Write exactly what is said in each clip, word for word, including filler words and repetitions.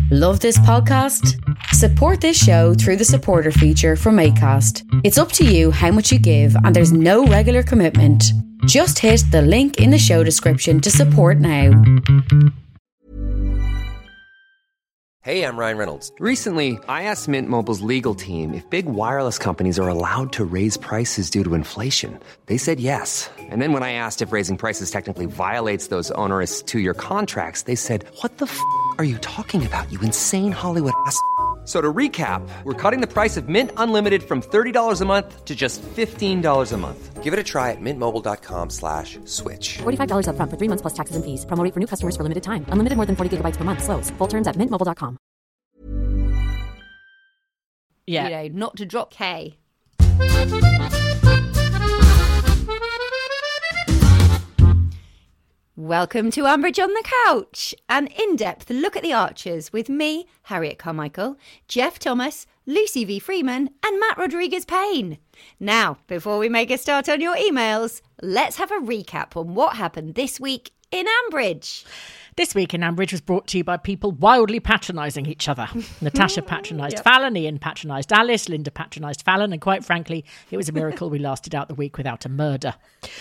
Love this podcast? Support this show through the supporter feature from Acast. It's up to you how much you give and there's no regular commitment. Just hit the link in the show description to support now. Hey, I'm Ryan Reynolds. Recently, I asked Mint Mobile's legal team if big wireless companies are allowed to raise prices due to inflation. They said yes. And then when I asked if raising prices technically violates those onerous two-year contracts, they said, what the f*** are you talking about, you insane Hollywood ass f- So to recap, we're cutting the price of Mint Unlimited from thirty dollars a month to just fifteen dollars a month. Give it a try at mintmobile.com slash switch. forty-five dollars up front for three months plus taxes and fees. Promo rate for new customers for limited time. Unlimited more than forty gigabytes per month. Slows full terms at mint mobile dot com. Yeah. You know, not to drop K. Welcome to Umbridge on the Couch, an in-depth look at the Archers with me, Harriet Carmichael, Jeff Thomas, Lucy V. Freeman and Matt Rodriguez-Payne. Now, before we make a start on your emails, let's have a recap on what happened this week in Ambridge. This week in Ambridge was brought to you by people wildly patronising each other. Natasha patronised Yep. Fallon, Ian patronised Alice, Linda patronised Fallon, and quite frankly, it was a miracle we lasted out the week without a murder.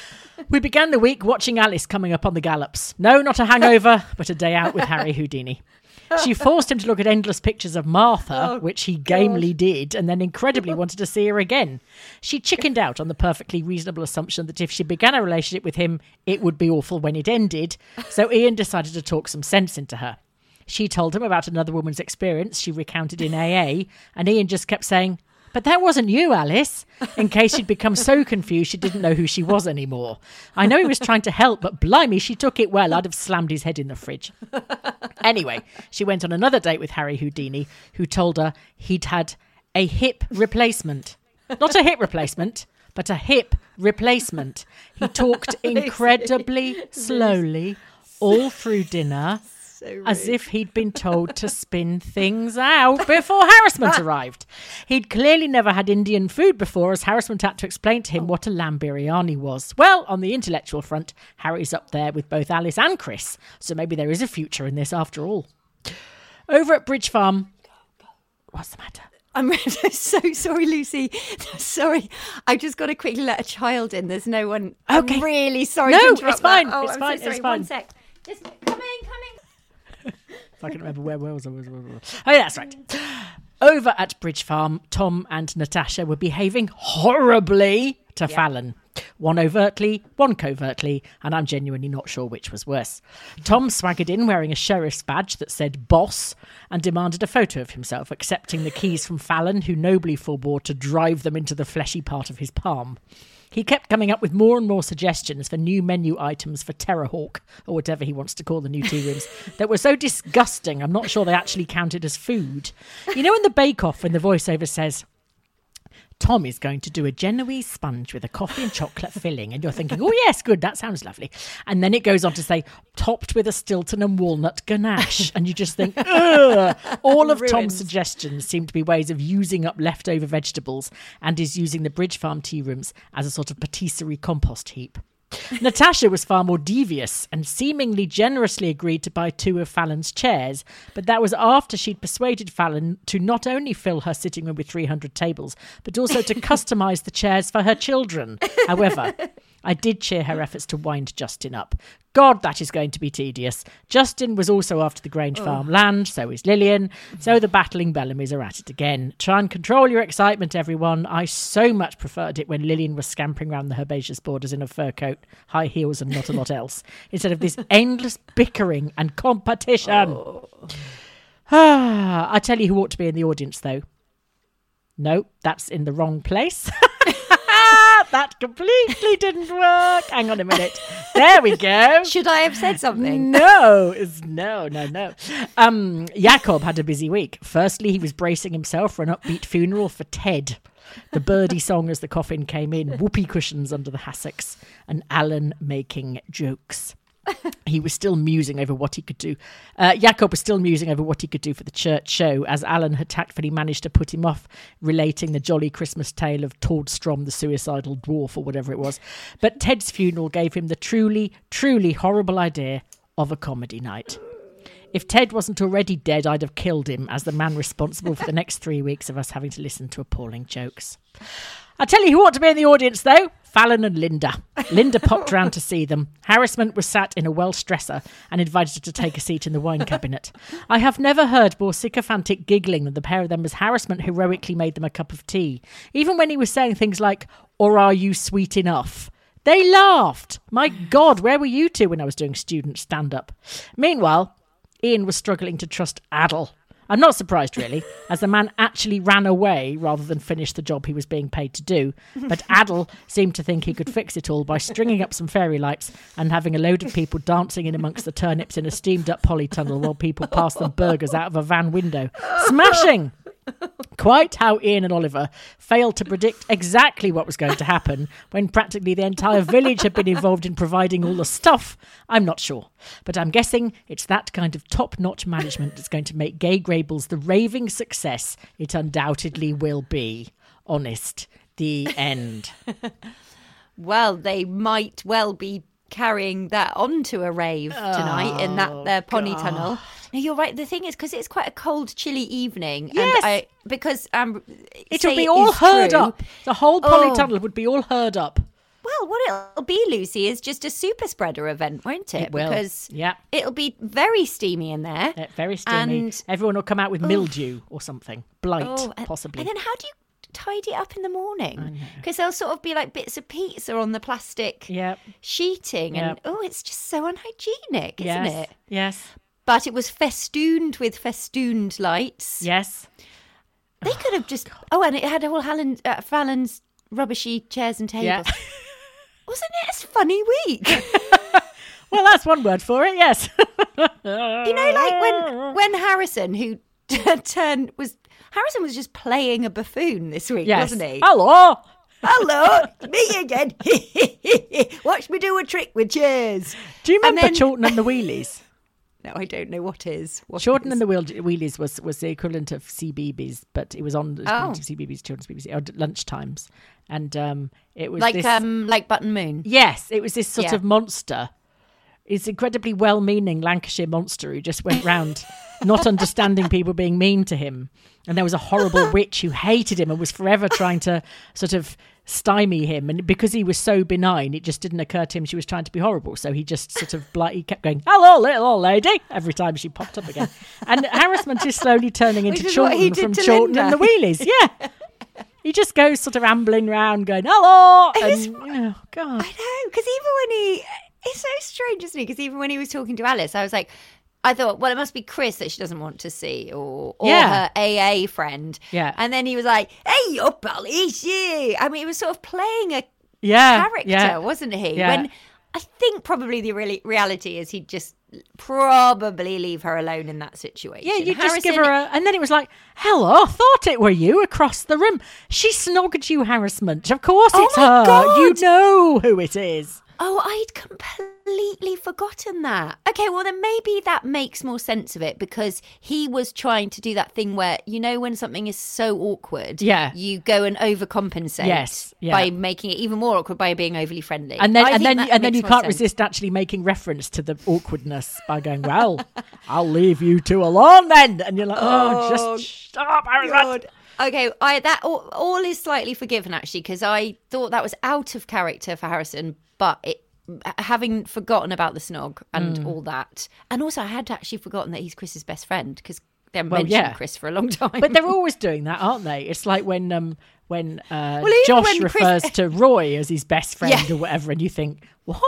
We began the week watching Alice coming up on the gallops. No, not a hangover, but a day out with Harry Houdini. She forced him to look at endless pictures of Martha, Oh, which he gamely did, and then incredibly wanted to see her again. She chickened out on the perfectly reasonable assumption that if she began a relationship with him, it would be awful when it ended, so Ian decided to talk some sense into her. She told him about another woman's experience she recounted in A A, and Ian just kept saying, "But that wasn't you, Alice," in case she'd become so confused she didn't know who she was anymore. I know he was trying to help, but blimey, she took it well. I'd have slammed his head in the fridge. Anyway, she went on another date with Harry Houdini, who told her he'd had a hip replacement. Not a hip replacement, but a hip replacement. He talked incredibly slowly all through dinner, as if he'd been told to spin things out before harassment arrived. He'd clearly never had Indian food before, as harassment had to explain to him what a lamb biryani was. Well, on the intellectual front, Harry's up there with both Alice and Chris, so maybe there is a future in this after all. Over at Bridge Farm... What's the matter? I'm so sorry, Lucy. Sorry. I've just got to quickly let a child in. There's no one. Okay. I'm really sorry No, to interrupt it's fine. that. Oh, It's I'm fine. so sorry. It's fine. One sec. Just coming, coming. If I can remember where, where was I? Where was I? Where was I? Oh, yeah, that's right. Over at Bridge Farm, Tom and Natasha were behaving horribly to Yeah. Fallon. One overtly, one covertly, and I'm genuinely not sure which was worse. Tom swaggered in wearing a sheriff's badge that said boss and demanded a photo of himself, accepting the keys from Fallon, who nobly forbore to drive them into the fleshy part of his palm. He kept coming up with more and more suggestions for new menu items for Terrorhawk, or whatever he wants to call the new tea rooms, that were so disgusting I'm not sure they actually counted as food. You know in the Bake Off when the voiceover says, Tom is going to do a Genoese sponge with a coffee and chocolate filling. And you're thinking, oh, yes, good, that sounds lovely. And then it goes on to say, topped with a Stilton and walnut ganache. And you just think, ugh. All of Ruined. Tom's suggestions seem to be ways of using up leftover vegetables, and is using the Bridge Farm tea rooms as a sort of patisserie compost heap. Natasha was far more devious and seemingly generously agreed to buy two of Fallon's chairs, but that was after she'd persuaded Fallon to not only fill her sitting room with three hundred tables, but also to customise the chairs for her children. However, I did cheer her efforts to wind Justin up. God, that is going to be tedious. Justin was also after the Grange Farm land, so is Lillian. So the battling Bellamys are at it again. Try and control your excitement, everyone. I so much preferred it when Lillian was scampering around the herbaceous borders in a fur coat, high heels and not a lot else, instead of this endless bickering and competition. Oh. Ah, I tell you who ought to be in the audience, though. No, that's in the wrong place. That completely didn't work. Hang on a minute. There we go. Should I have said something? No, it's no, no, no. Um, Jacob had a busy week. Firstly, he was bracing himself for an upbeat funeral for Ted. The birdie song as the coffin came in, whoopee cushions under the hassocks, and Alan making jokes. He was still musing over what he could do. Uh, Jacob was still musing over what he could do for the church show, as Alan had tactfully managed to put him off relating the jolly Christmas tale of Tordstrom, the suicidal dwarf, or whatever it was. But Ted's funeral gave him the truly, truly horrible idea of a comedy night. If Ted wasn't already dead, I'd have killed him as the man responsible for the next three weeks of us having to listen to appalling jokes. I tell you who ought to be in the audience, though. Fallon and Linda. Linda popped round to see them. Harassment was sat in a Welsh dresser and invited her to take a seat in the wine cabinet. I have never heard more sycophantic giggling than the pair of them as Harassment heroically made them a cup of tea. Even when he was saying things like, "Or are you sweet enough?" They laughed. My God, where were you two when I was doing student stand-up? Meanwhile, Ian was struggling to trust Adel. I'm not surprised, really, as the man actually ran away rather than finish the job he was being paid to do. But Adel seemed to think he could fix it all by stringing up some fairy lights and having a load of people dancing in amongst the turnips in a steamed-up polytunnel while people passed them burgers out of a van window. Smashing! Quite how Ian and Oliver failed to predict exactly what was going to happen when practically the entire village had been involved in providing all the stuff, I'm not sure. But I'm guessing it's that kind of top-notch management that's going to make Gay Grables the raving success it undoubtedly will be. Honest. The end. Well, they might well be carrying that onto a rave tonight oh, in that their pony God. tunnel. No, you're right. The thing is, because it's quite a cold, chilly evening, yes. and I because um, it'll be all heard true, up. The whole polytunnel oh. would be all heard up. Well, what it'll be, Lucy, is just a super spreader event, won't it? It will. Because yeah. it'll be very steamy in there. Yeah, very steamy. And everyone will come out with oh. mildew or something, blight, oh, and, possibly. And then how do you tidy it up in the morning? Because there'll sort of be like bits of pizza on the plastic yep. sheeting, and yep. oh, it's just so unhygienic, yes. isn't it? Yes. But it was festooned with festooned lights. Yes. They could have just... Oh, and it had all Helen, uh, Fallon's rubbishy chairs and tables. Yeah. Wasn't it a funny week? Well, that's one word for it, yes. You know, like when when Harrison, who turned... was Harrison was just playing a buffoon this week, yes. wasn't he? Hello. Hello, me again. Watch me do a trick with chairs. Do you remember then... Chorlton and the Wheelies? No, I don't know what is. What Chorlton is? and the Wheel- Wheelies was, was the equivalent of C B B S, but it was on the oh. C B B S, Children's B B C, at lunchtimes. And um, it was like this, um, like Button Moon. Yes, it was this sort yeah. of monster. It's incredibly well-meaning Lancashire monster who just went round not understanding people being mean to him. And there was a horrible witch who hated him and was forever trying to sort of stymie him. And because he was so benign, it just didn't occur to him she was trying to be horrible. So he just sort of like he kept going, "Hello, little old lady," every time she popped up again. And harassment is slowly turning into Chorlton from Chorlton and the Wheelies. Yeah. He just goes sort of ambling around going, "Hello." And, was, you know, God. I know, because even when he... It's so strange, isn't it? Because even when he was talking to Alice, I was like... I thought, well, it must be Chris that she doesn't want to see, or or yeah. her A A friend. Yeah. And then he was like, "Hey, up, Alice!" I mean, he was sort of playing a yeah. character, yeah. wasn't he? Yeah. When I think probably the really reality is he'd just probably leave her alone in that situation. Yeah, you Harrison, just give her a... And then it was like, "Hello, thought it were you across the room. She snogged you, Harassment. Of course oh it's my her. God. You know who it is." Oh, I'd completely forgotten that. Okay, well, then maybe that makes more sense of it, because he was trying to do that thing where, you know, when something is so awkward, yeah. you go and overcompensate yes, yeah. by making it even more awkward by being overly friendly. And then I and then and then you can't sense. resist actually making reference to the awkwardness by going, "Well, I'll leave you two alone then." And you're like, "Oh, Oh, just stop, Harassment." Okay, I that all, all is slightly forgiven, actually, because I thought that was out of character for Harrison, but it, having forgotten about the snog and mm. all that, and also I had actually forgotten that he's Chris's best friend, because they haven't well, mentioned yeah. Chris for a long time. But they're always doing that, aren't they? It's like when um when uh, well, Josh when refers Chris... to Roy as his best friend yeah. or whatever, and you think, what?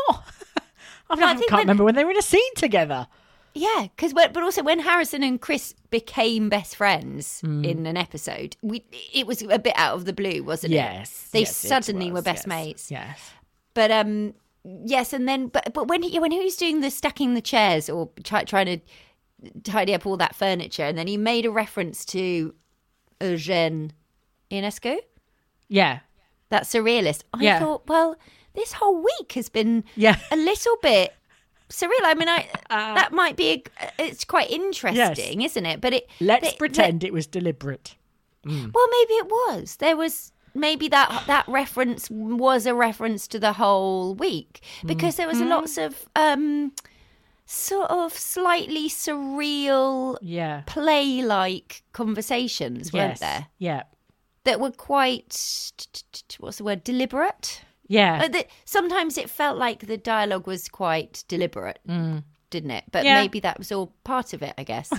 I, no, I I can't when... remember when they were in a scene together. Yeah, because but also when Harrison and Chris became best friends mm. in an episode, we it was a bit out of the blue, wasn't yes, it? Yes, they yes, suddenly was, were best yes, mates. Yes, but um, yes, and then but but when he when he was doing the stacking the chairs or try, trying to tidy up all that furniture, and then he made a reference to Eugène Ionesco. Yeah, that surrealist. I yeah. thought, well, this whole week has been yeah. a little bit surreal. I mean, I uh, that might be a, it's quite interesting, yes. isn't it? But it let's they, pretend they, it was deliberate. Mm. Well, maybe it was. There was maybe that that reference was a reference to the whole week, because there was mm. lots of um, sort of slightly surreal, Yeah. play-like conversations, weren't Yes. there? Yeah. That were quite, what's the word, deliberate? Yeah. Uh, that sometimes it felt like the dialogue was quite deliberate, didn't it? But Yeah. maybe that was all part of it, I guess.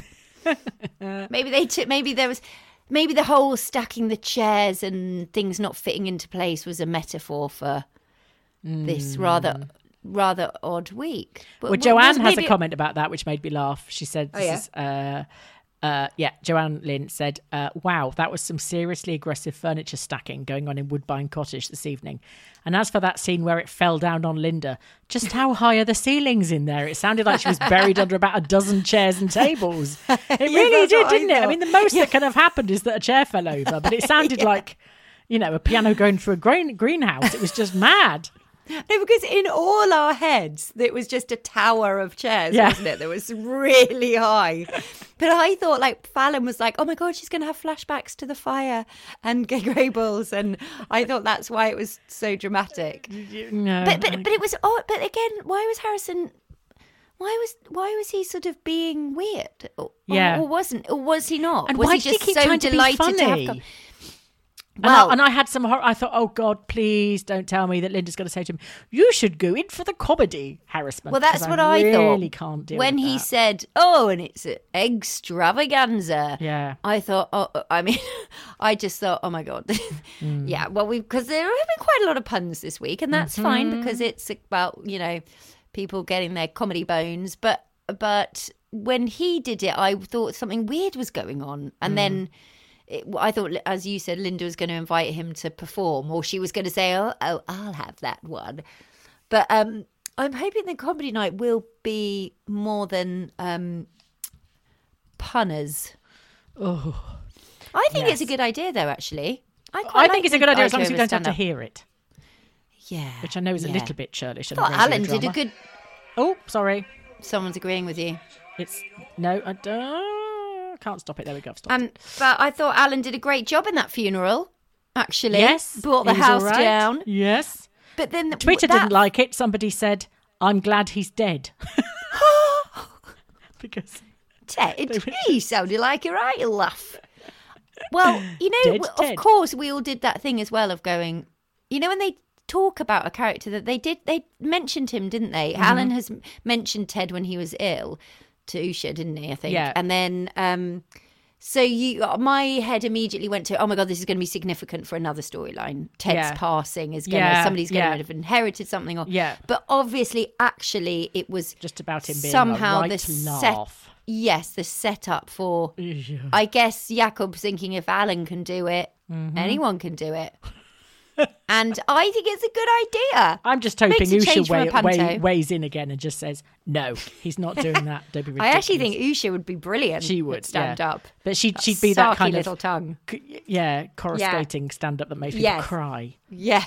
maybe they took. Maybe there was. Maybe the whole stacking the chairs and things not fitting into place was a metaphor for this rather rather odd week. But Well, w- Joanne was has a maybe- comment about that, which made me laugh. She said, this yeah? is, uh, uh, yeah, Joanne Lynn said, uh, wow, that was some seriously aggressive furniture stacking going on in Woodbine Cottage this evening. And as for that scene where it fell down on Linda, just how high are the ceilings in there? It sounded like she was buried under about a dozen chairs and tables. It really that's did, what I didn't it? I thought. mean, the most that can have happened is that a chair fell over, but it sounded like, you know, a piano going through a green- greenhouse. It was just mad. No, because in all our heads, it was just a tower of chairs, Yeah. wasn't it? That was really high. But I thought, like, Fallon was like, oh my God, she's going to have flashbacks to the fire and Gay Grables. And I thought that's why it was so dramatic. No, But but, but it was, oh, but again, why was Harrison, why was why was he sort of being weird? Or, Yeah. Or, wasn't, or was he not? And was why he did he just keep so trying to be delighted to have funny? come? And, Well, I, and I had some horror. I thought, oh God, please don't tell me that Linda's going to say to him, "You should go in for the comedy harassment." Well, that's 'cause what I, really thought. Really can't deal when with he that. said, "Oh, and it's an extravaganza." Yeah. I thought. Oh, I mean, I just thought, "Oh my God." Mm. Yeah. Well, we because there have been quite a lot of puns this week, and that's Mm-hmm. fine because it's about you know people getting their comedy bones. But but when he did it, I thought something weird was going on, and Mm. then. It, I thought, as you said, Linda was going to invite him to perform, or she was going to say, "Oh, oh, I'll have that one." But um, I'm hoping the comedy night will be more than um, punners. Oh, I think Yes. it's a good idea, though. Actually, I, quite I like think it's a the good idea as long as of you a don't have to stand-up. hear it, Yeah, which I know is a yeah. little bit churlish. I and thought radio Alan did a drama. good. Oh, sorry. Someone's agreeing with you. It's no, I don't, can't stop it. There we go. I've stopped. Um, but I thought Alan did a great job in that funeral. Actually, yes, brought the he was house all right. down. Yes. But then Twitter that- didn't like it. Somebody said, "I'm glad he's dead," because Ted, he sounded like a right laugh. Well, you know, Dead w- Ted. of course, we all did that thing as well of going, you know, when they talk about a character that they did, they mentioned him, didn't they? Mm-hmm. Alan has m- mentioned Ted when he was ill to Usha, didn't he? I think. Yeah. And then, um, so you, my head immediately went to, oh my God, this is going to be significant for another storyline. Ted's Yeah. passing is going to, Yeah, somebody's going to yeah. have inherited something. Or, Yeah. But obviously, actually, it was just about him being somehow a right the set. laugh. Yes, the setup for. I guess Jakob's thinking if Alan can do it, Mm-hmm. anyone can do it. And I think it's a good idea. I'm just hoping Makes a change Usha from a weigh, panto. weigh, weighs in again and just says, no, he's not doing that. Don't be I ridiculous. actually think Usha would be brilliant. she would at stand yeah. up. But she'd, That she'd be that sarky kind little of, tongue. c- yeah, coruscating stand up that makes people Yes. cry. Yeah.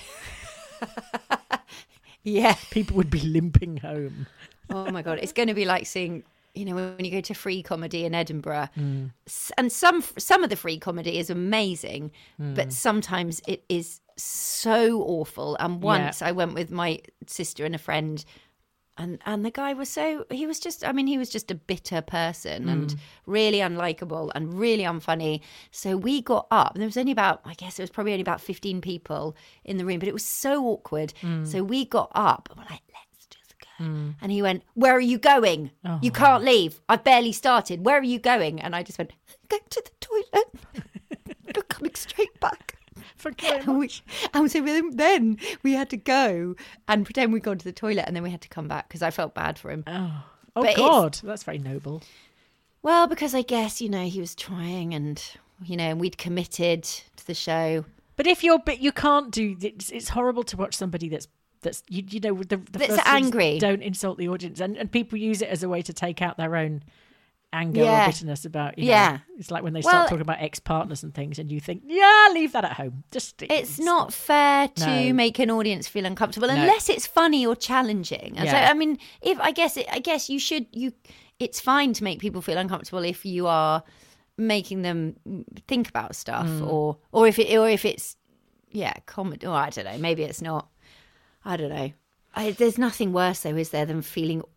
yeah. People would be limping home. Oh my God. It's going to be like seeing, you know, when you go to free comedy in Edinburgh. Mm. S- And some some of the free comedy is amazing, Mm. but sometimes it is so awful. And once I went with my sister and a friend, and and the guy was so, he was just, I mean, he was just a bitter person and Mm. really unlikable and really unfunny. So we got up, and there was only about, I guess it was probably only about fifteen people in the room, but it was so awkward. Mm. So we got up and we're like, let's just go. And he went, where are you going? You can't leave. I've barely started. Where are you going? And I just went, go to the toilet. You're coming straight back. Forget And, we, and so then, then we had to go and pretend we'd gone to the toilet, and then we had to come back because I felt bad for him. Oh, But oh it's- God, that's very noble. Well, because I guess, you know, he was trying, and, you know, we'd committed to the show. But if you're, but you can't do. It's, it's horrible to watch somebody that's that's you, you know the, the That's first things, angry. Don't insult the audience, and and people use it as a way to take out their own anger Yeah. or bitterness about. You know, Yeah. it's like when they Well- start talking about ex-partners and things, and you think, yeah, leave that at home. Just It's not fair to No. make an audience feel uncomfortable No. unless it's funny or challenging. And so, Yeah. I mean, if I guess it, I guess you should you. It's fine to make people feel uncomfortable if you are making them think about stuff, Mm. or or if it or if it's yeah, comedy. Or I don't know. Maybe it's not. I don't know. I, there's nothing worse though, is there, than feeling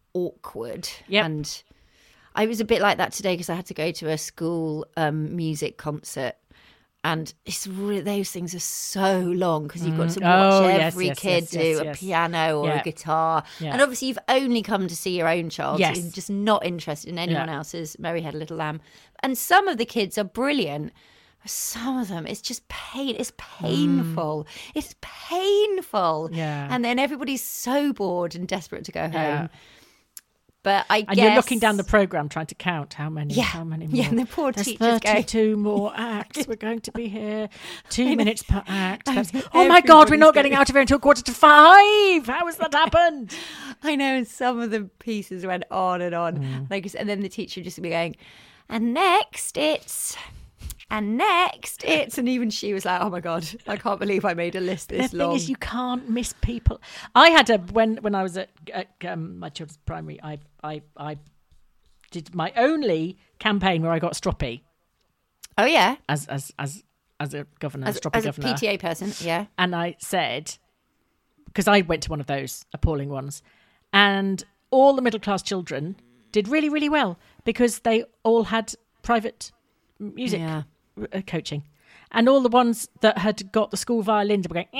awkward. Yep. And I was a bit like that today because I had to go to a school um, music concert. And it's really, those things are so long because you've got to watch Oh, yes, every yes, kid yes, do yes, a yes. piano or Yeah. a guitar. Yeah. And obviously you've only come to see your own child. Yes. So you're just not interested in anyone Yeah. else's Mary Had a Little Lamb. And some of the kids are brilliant. Some of them, it's just pain. It's painful. Mm. It's painful. Yeah. And then everybody's so bored and desperate to go home. Yeah. But I And guess... you're looking down the programme trying to count how many, Yeah. how many more. Yeah, and the poor There's teacher's going- thirty-two more acts. We're going to be here two minutes per act. That's- oh my God, we're Everybody's not getting going- out of here until quarter to five. How has that happened? I know, and some of the pieces went on and on. Mm. Like, and then the teacher would just be going, and next it's, and next it's, and even she was like, oh my God, I can't believe I made a list this The long. thing is, you can't miss people. I had a when when I was at, at um, my children's primary. I I I did my only campaign where I got stroppy Oh yeah, as as as as a governor, as, stroppy as a governor. P T A person, yeah. And I said, because I went to one of those appalling ones, and all the middle class children did really really well because they all had private music Yeah. uh, coaching, and all the ones that had got the school violins were going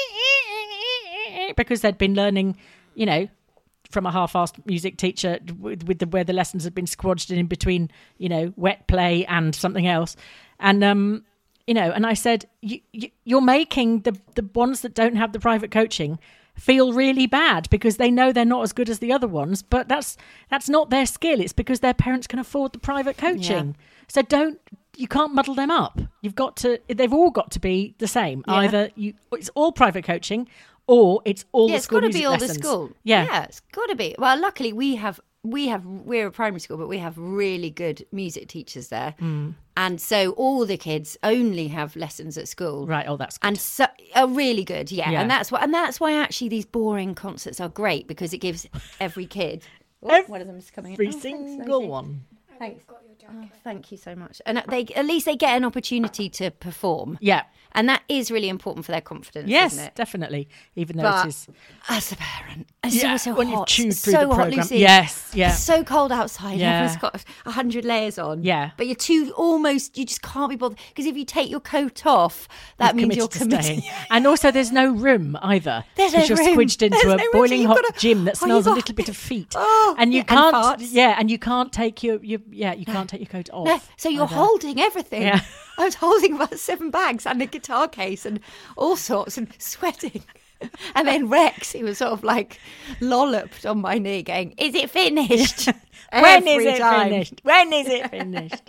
because they'd been learning, you know, from a half-assed music teacher with, with the where the lessons had been squadged in between, you know, wet play and something else, and um, you know, and I said, you, you, you're making the the ones that don't have the private coaching feel really bad because they know they're not as good as the other ones, but that's that's not their skill. It's because their parents can afford the private coaching. Yeah. So don't you can't muddle them up. You've got to. They've all got to be the same. Yeah. Either you, it's all private coaching, or it's all Yeah, the it's school got to music be all lessons. the school. Yeah. yeah, it's got to be. Well, luckily we have we have we're a primary school, but we have really good music teachers there, Mm. and so all the kids only have lessons at school. Right. Oh, that's good. And so are really good, yeah. Yeah. And that's why and that's why actually these boring concerts are great because it gives every kid Oh, Every one of them's coming in. Every Oh, thanks, single Rosie. one. Thanks. Oh, thank you so much. And they at least they get an opportunity to perform. Yeah. And that is really important for their confidence, Yes, isn't it? definitely. Even though But it is. as a parent, it's Yeah, also when you hot. chew It's through so the hot, programme. Lucy. Yes, yeah. It's so cold outside. Yeah. Everyone's got a hundred layers on. Yeah. But you're too almost. You just can't be bothered because if you take your coat off, that You've means you're to committed. staying. And also, there's no room either. There's because no you're room. squidged into There's a no room, so boiling you've hot gotta- gym that oh, smells you've a got- little bit of feet. Oh, and you yeah, and can't. farts. yeah, and you can't take your, your yeah, you can't take your coat off. No, so you're either. holding everything. Yeah. I was holding about seven bags and a guitar case and all sorts and sweating. And then Rex, he was sort of like lolloped on my knee going, is it finished? When is Every it time. finished? When is it finished?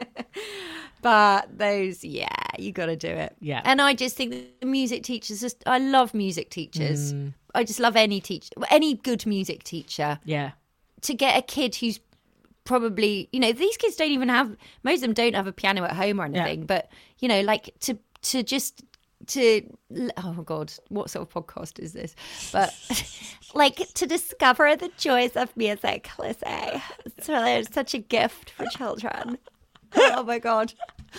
But those, yeah, you got to do it. Yeah. And I just think that the music teachers, just, I love music teachers. Mm. I just love any teacher, any good music teacher. Yeah. To get a kid who's probably, you know, these kids don't even have, most of them don't have a piano at home or anything, Yeah. but, you know, like to to just, to, oh God, what sort of podcast is this? But like to discover the joys of music, Lizzie. So there's such a gift for children. Oh my God.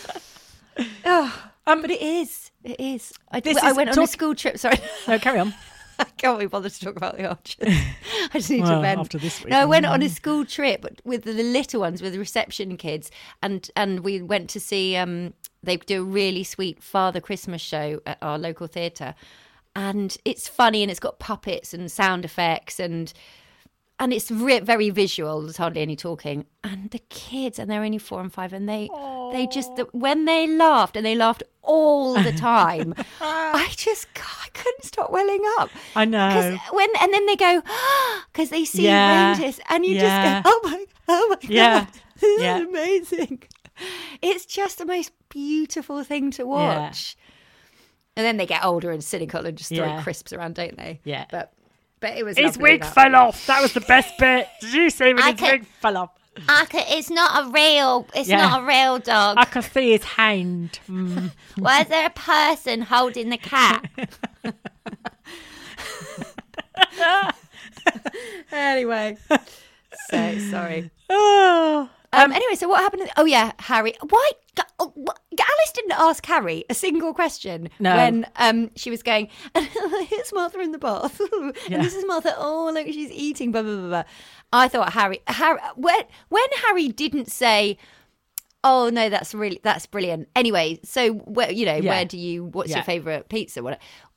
Oh, um, but it is, it is. I, This I is went on talk- a school trip, sorry. No, carry on. I can't be bothered to talk about the archers. I just need Well, to vent. after this week, no, I went mm. on a school trip with the little ones, with the reception kids, and and we went to see. Um, they do a really sweet Father Christmas show at our local theatre, and it's funny and it's got puppets and sound effects and. And it's re- very visual. There's hardly any talking. And the kids, and they're only four and five, and they, they just the, when they laughed, and they laughed all the time. I just, God, I couldn't stop welling up. I know. 'Cause when and then they go, because they see Yeah. reindeers, and you Yeah. just go, oh my, oh my Yeah. God, this Yeah. is amazing. It's just the most beautiful thing to watch. And then they get older and cynical and just throw Yeah. crisps around, don't they? Yeah. But but it was. His lovely wig that. fell off. That was the best bit. Did you see when I his could- wig fell off? I could, it's not a real. It's Yeah. not a real dog. I could see his hand. Mm. Why is there a person holding the cat? Anyway, so sorry. Oh. Um, anyway, so what happened? Oh yeah, Harry. Why? Oh, what- Alice didn't ask Harry a single question No. when um, she was going, here's Martha in the bath. Yeah. And this is Martha. Oh, look, she's eating, blah, blah, blah, blah. I thought Harry, Harry when, when Harry didn't say, oh, no, that's really, that's brilliant. Anyway, so, where, you know, Yeah. where do you, what's Yeah. your favourite pizza? What?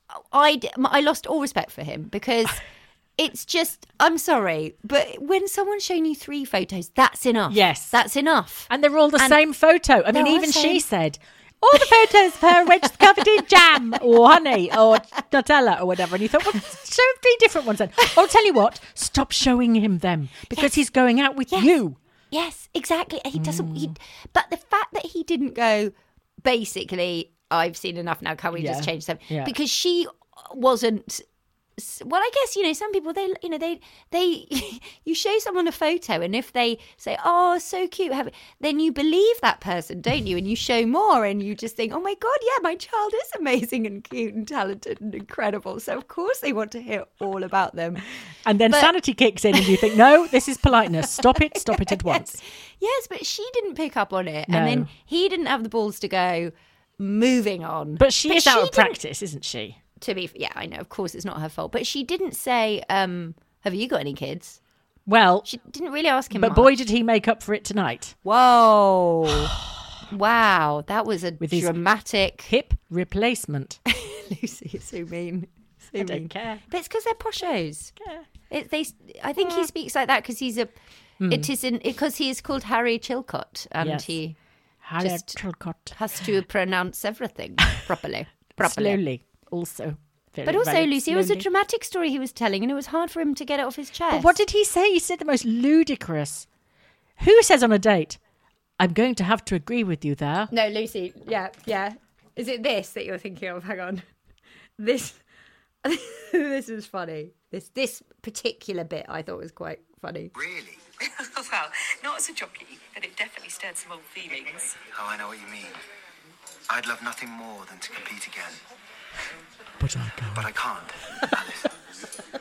I, I lost all respect for him because... It's just, I'm sorry, but when someone's shown you three photos, that's enough. Yes. That's enough. And they're all the And same photo. I mean, they're all even the she same. said, all the photos of her when she's covered in jam or honey or Nutella or whatever. And you thought, well, show three different ones then. I'll tell you what, stop showing him them because Yes. he's going out with Yes. you. Yes, exactly. And he doesn't, Mm. he, but the fact that he didn't go, basically, I've seen enough now, can we Yeah. just change them? Yeah. Because she wasn't, well, I guess, you know, some people, they, you know, they, they, you show someone a photo and if they say, oh, so cute, have, then you believe that person, don't you? And you show more and you just think, oh my God, yeah, my child is amazing and cute and talented and incredible. So of course they want to hear all about them. And then But- sanity kicks in and you think, no, this is politeness. Stop it. Stop it at once. Yes, but she didn't pick up on it. No. And then he didn't have the balls to go, moving on. But she is out of didn't- practice, isn't she? To be, yeah, I know, of course it's not her fault. But she didn't say, um, have you got any kids? Well, She didn't really ask him but much. boy, did he make up for it tonight. Whoa. Wow, that was a With his- dramatic... Hip replacement. Lucy, you're so mean. So I don't mean. care. But it's because they're poshos. Yeah. It, they, I think he speaks like that because he's a... It is in because he is called Harry Chilcott and Yes. he Harry Just- Chilcott. has to pronounce everything properly. properly. Slowly. Also. Very, But also, very Lucy, it was a slowly. dramatic story he was telling, and it was hard for him to get it off his chest. But what did he say? He said the most ludicrous. Who says on a date, I'm going to have to agree with you there? No, Lucy. Yeah, yeah. Is it this that you're thinking of? Hang on. This. This is funny. This this particular bit I thought was quite funny. Really? Well, not as a jockey, but it definitely stirred some old feelings. Oh, I know what you mean. I'd love nothing more than to compete again. But I can't. But I can't, Alice.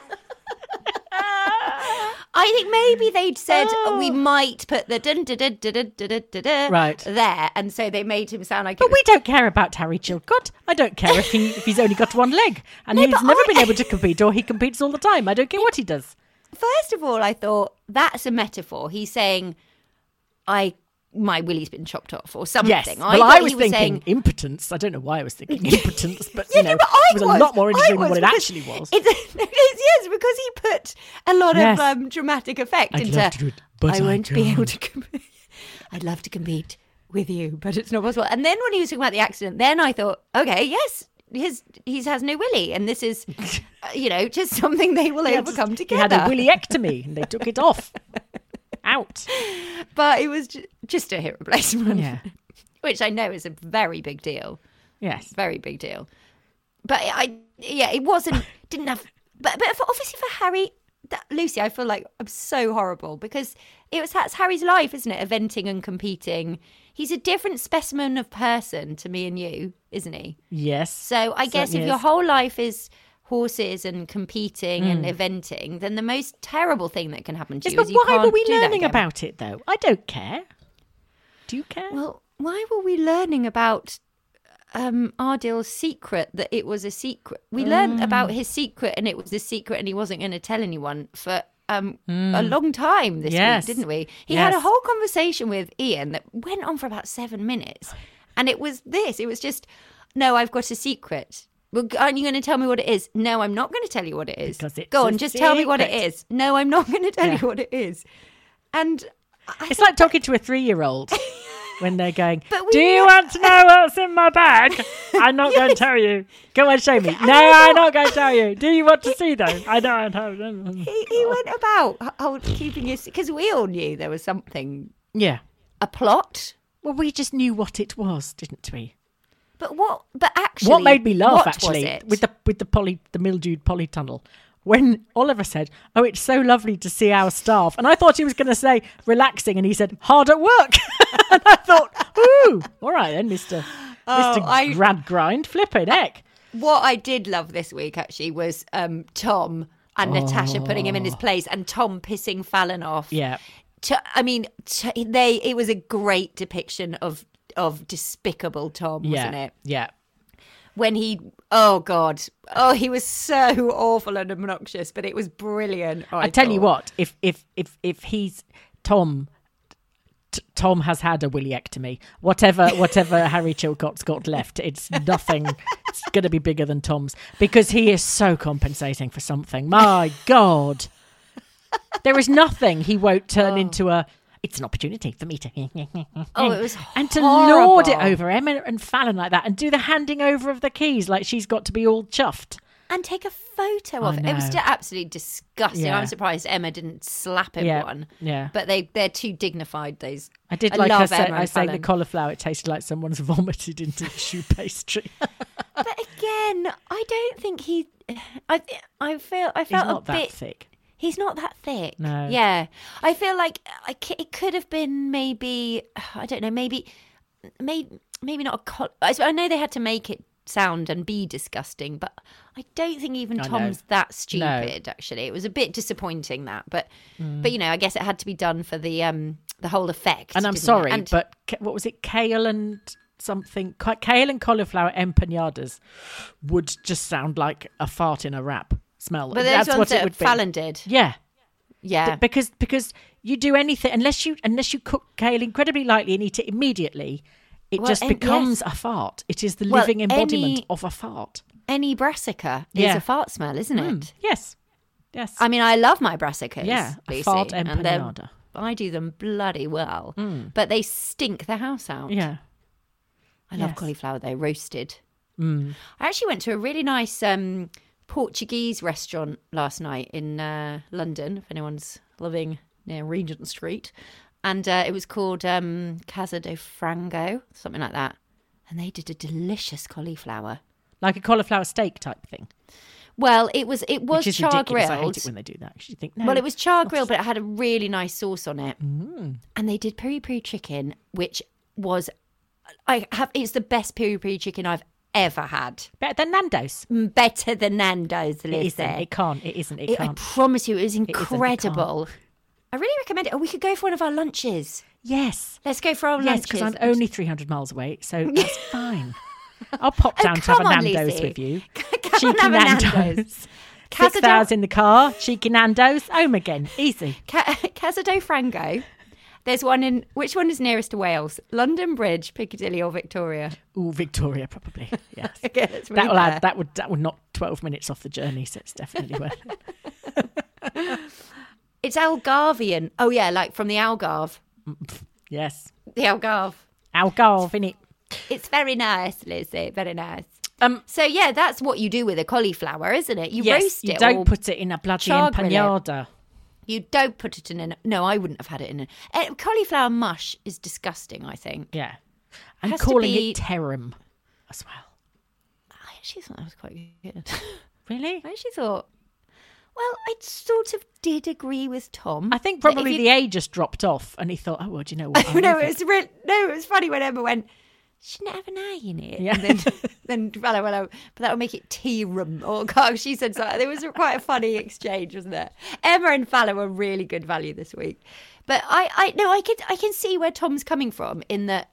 I think maybe they'd said we might put the dun dun dun dun dun dun dun dun Right. there, and so they made him sound like. But it was, we don't care about Harry Chilcott. I don't care if he if he's only got one leg and No, he's but never I- been able to compete or he competes all the time. I don't care what he does. First of all, I thought that's a metaphor. He's saying, "I my willy's been chopped off" or something. Yes. I well, thought I was he thinking saying, impotence. I don't know why I was thinking impotence, but Yeah, you no, know, but I it was, a lot more I interesting than was, what it because actually was. It's, it's, yes, because he put a lot Yes. of um, dramatic effect I'd into. love to do it, but I I won't be able can't." to compete. I'd love to compete with you, but it's not possible. And then when he was talking about the accident, then I thought, okay, yes, his he has no willy, and this is, uh, you know, just something they will He had- overcome He together. had a willyectomy and they took it off. Out. But it was ju- just a hip replacement, Yeah. which I know is a very big deal. Yes. Very big deal. But I, yeah, it wasn't, didn't have, but, but for, obviously for Harry, that, Lucy, I feel like I'm so horrible because it was, that's Harry's life, isn't it? Eventing and competing. He's a different specimen of person to me and you, isn't he? Yes. So I guess if Certainly your is. whole life is horses and competing and eventing, then the most terrible thing that can happen to Yes, you but is you why can't were we do that learning again. about it though? I don't care. Do you care? Well, why were we learning about um, Ardil's secret, that it was a secret? We learned about his secret and it was a secret and he wasn't going to tell anyone for um, a long time this Yes. week, didn't we? He had a Yes. whole conversation with Ian that went on for about seven minutes. And it was this. It was just, no, I've got a secret. Well, aren't you going to tell me what it is? No, I'm not going to tell you what it is. Because it's Go a on, just tell me what it secret. is. No, I'm not going to tell Yeah. you what it is. And I It's like talking to a three-year-old when they're going, But we do you knew- want to know what's in my bag? I'm not going to tell you. Go and show me. No, I'm not going to tell you. Do you want to see, though? I don't know. he, he went about h- hold, keeping his, because we all knew there was something, Yeah. a plot. Well, we just knew what it was, didn't we? But what? But actually, What made me laugh, what actually, was it? with the with the poly the mildewed polytunnel, when Oliver said, "Oh, it's so lovely to see our staff," and I thought he was going to say relaxing, and he said hard at work, and I thought, "Ooh, all right then, Mister Oh, Mister I- Gradgrind, flipping heck." What I did love this week actually was um, Tom and Natasha putting him in his place, and Tom pissing Fallon off. Yeah. To, I mean, to, they it was a great depiction of of despicable Tom, yeah, wasn't it? Yeah. When he, oh God, oh, he was so awful and obnoxious, but it was brilliant. I, I tell you thought. what, if if if if he's Tom, t- Tom has had a willyectomy. Whatever whatever Harry Chilcott's got left, it's nothing. It's going to be bigger than Tom's because he is so compensating for something. My God, there is nothing he won't turn Oh. into a. It's an opportunity for me to. Oh, it was and to horrible. lord it over Emma and Fallon like that, and do the handing over of the keys like she's got to be all chuffed. And take a photo I of it. It was know. just absolutely disgusting. Yeah. I'm surprised Emma didn't slap him Yeah, one. yeah. But they, they're too dignified, those. I did like I love said, Emma I and say the Fallon. cauliflower. It tasted like someone's vomited into the choux pastry. But again, I don't think he. I I feel I He's felt not a that bit. thick. He's not that thick. No. Yeah, I feel like I c- it could have been maybe I don't know maybe maybe maybe not a. Col- I s- I know they had to make it sound and be disgusting, but I don't think even I know. Tom's that stupid. Actually, it was a bit disappointing that, but but you know I guess it had to be done for the um the whole effect. And I'm didn't it? sorry, And- but ca- what was it? Kale and something. ca- Kale and cauliflower empanadas would just sound like a fart in a wrap smell. but those That's ones what it that would be. Fallon did. Yeah. Yeah. Th- because because you do anything unless you unless you cook kale incredibly lightly and eat it immediately, it Well, just and- becomes yes. a fart. It is the Well, living embodiment any- of a fart. Any brassica is Yeah. a fart smell, isn't it? Mm, yes, yes. I mean, I love my brassicas. Yeah, a Lucy, fart and they're- empanada. I do them bloody well, but they stink the house out. yeah. I love yes. cauliflower though, roasted. Mm. I actually went to a really nice um, Portuguese restaurant last night in uh, London, if anyone's living near Regent Street. And uh, it was called um, Casa do Frango, something like that. And they did a delicious cauliflower. Like a cauliflower steak type thing. Well, it was it was Which is char ridiculous. I grilled. hate it when they do that. 'Cause you think, no, Well, it was char grilled, but it had a really nice sauce on it. Mm. And they did peri peri chicken, which was I have it's the best peri peri chicken I've ever had. better than Nando's. Better than Nando's, It Lizzie. isn't. It can't. It isn't. It, It- I can't. promise you, it was isn't, it can't. incredible. I really recommend it. Oh, we could go for one of our lunches. Yes. Let's go for our Yes, lunches. because I'm only three hundred miles away, so that's fine. I'll pop Oh, down to have a come on, Nando's Lizzie. with you. Come and have a Nando's. Casa Six do- hours in the car, cheeky Nando's, home again. Easy. Ca- Casa do Frango. There's one in, which one is nearest to Wales? London Bridge, Piccadilly or Victoria? Ooh, Victoria, probably. Yes. Okay, let's that move will there. add, that would that would knock twelve minutes off the journey, so it's definitely worth it. It's Algarvian. Oh, yeah, like from the Algarve. Yes. The Algarve. Algarve, innit? It's very nice, Lizzie. Very nice. Um, So, yeah, that's what you do with a cauliflower, isn't it? You yes, roast you it. don't or put it in a bloody char grill it. empanada. You don't put it in a... No, I wouldn't have had it in a... Eh, cauliflower mush is disgusting, I think. Yeah. And Has to calling be- it terum as well. I actually thought that was quite good. Really? I actually thought... Well, I sort of did agree with Tom. I think that if probably you- the A just dropped off and he thought, oh, well, do you know what? I'll no, leave it was real, no, it was funny when Emma went, shouldn't it have an A in it? Yeah. And then, then Fallon went, oh, but that would make it tea room. Or God, she said something. It was quite a funny exchange, wasn't it? Emma and Fallon were really good value this week. But I, I no, I could, I can see where Tom's coming from in that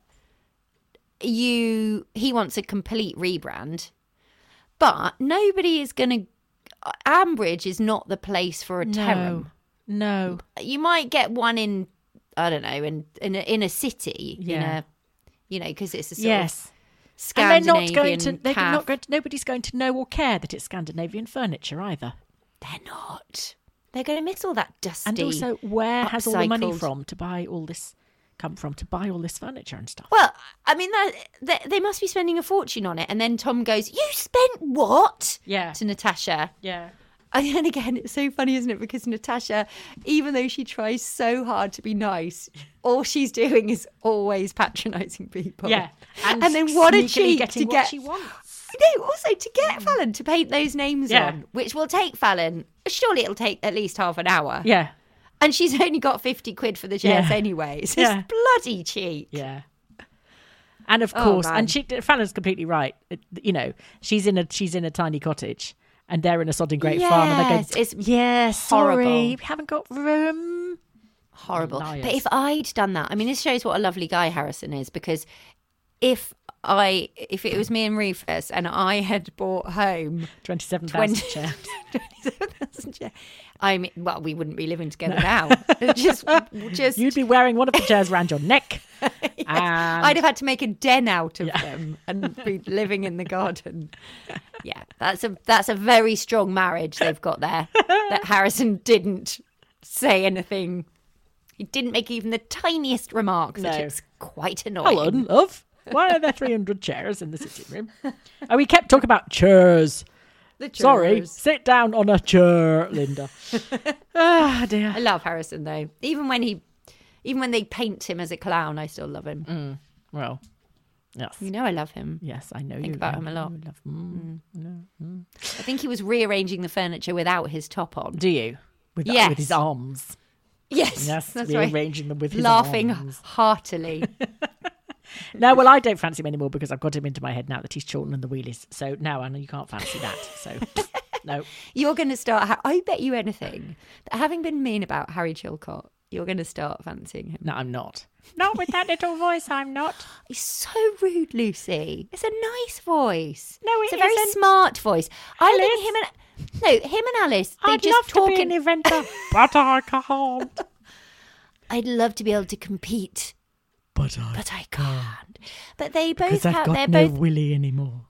you, he wants a complete rebrand, but nobody is going to. Ambridge is not the place for a Terram. No. You might get one in, I don't know, in in a, in a city, Yeah. in a, you know, because it's a sort Yes. of And they're Scandinavian not going to. They're calf. not going to. Nobody's going to know or care that it's Scandinavian furniture either. They're not. They're going to miss all that dusty. And also, where has all the money upcycled- from to buy all this? Come from to buy all this furniture and stuff. Well, I mean, that, they, they must be spending a fortune on it. And then Tom goes, "You spent what?" Yeah. To Natasha. Yeah. And then again, it's so funny, isn't it? Because Natasha, even though she tries so hard to be nice, all she's doing is always patronising people. Yeah. And, then what a sneakily cheek getting to what get. she wants. No, also to get Fallon to paint those names Yeah. on, which will take Fallon. Surely it'll take at least half an hour. Yeah. And she's only got fifty quid for the chairs Yeah. anyway. So Yeah. it's bloody cheap. Yeah. And of Oh, course, man. and she Fallon's completely right. It- You know, she's in a she's in a tiny cottage, and they're in a sodding great farm, and they Yes, go, it's "Yeah, sorry, horrible. we haven't got room." Horrible. Liars. But if I'd done that, I mean, this shows what a lovely guy Harrison is, because if I if it was me and Rufus and I had bought home twenty-seven thousand chairs. twenty-seven thousand chairs. I mean, well, we wouldn't be living together now. just, just You'd be wearing one of the chairs around your neck. yes. and... I'd have had to make a den out of Yeah. them and be living in the garden. Yeah, that's a that's a very strong marriage they've got there. That Harrison didn't say anything. He didn't make even the tiniest remark, which No. is quite annoying. Hello, love. Why are there three hundred chairs in the sitting room? Oh, we kept talking about chairs. The chairs. Sorry, sit down on a chair, Linda. Ah, dear. I love Harrison though. Even when he, even when they paint him as a clown, I still love him. Mm, well, yes. You know, I love him. Yes, I know Think you about love- him a lot. you love- mm, no, mm. I think he was rearranging the furniture without his top on. Do you? With, Yes. with his arms. Yes, Yes, that's right. rearranging them with his Laughing arms. heartily. No, well, I don't fancy him anymore because I've got him into my head now that he's Chorlton and the Wheelies. So now I know you can't fancy that. So no. You're going to start. Ha- I bet you anything that having been mean about Harry Chilcott, you're going to start fancying him. No, I'm not. Not with that little voice, I'm not. He's so rude, Lucy. It's a nice voice. No, it it's a very isn't. smart voice. I Alice? think him and no, him and Alice. They I'd just love talk to be in- an inventor, but I can't. I'd love to be able to compete, But I but I can't. But they both because I've have. got They're no both Willy anymore.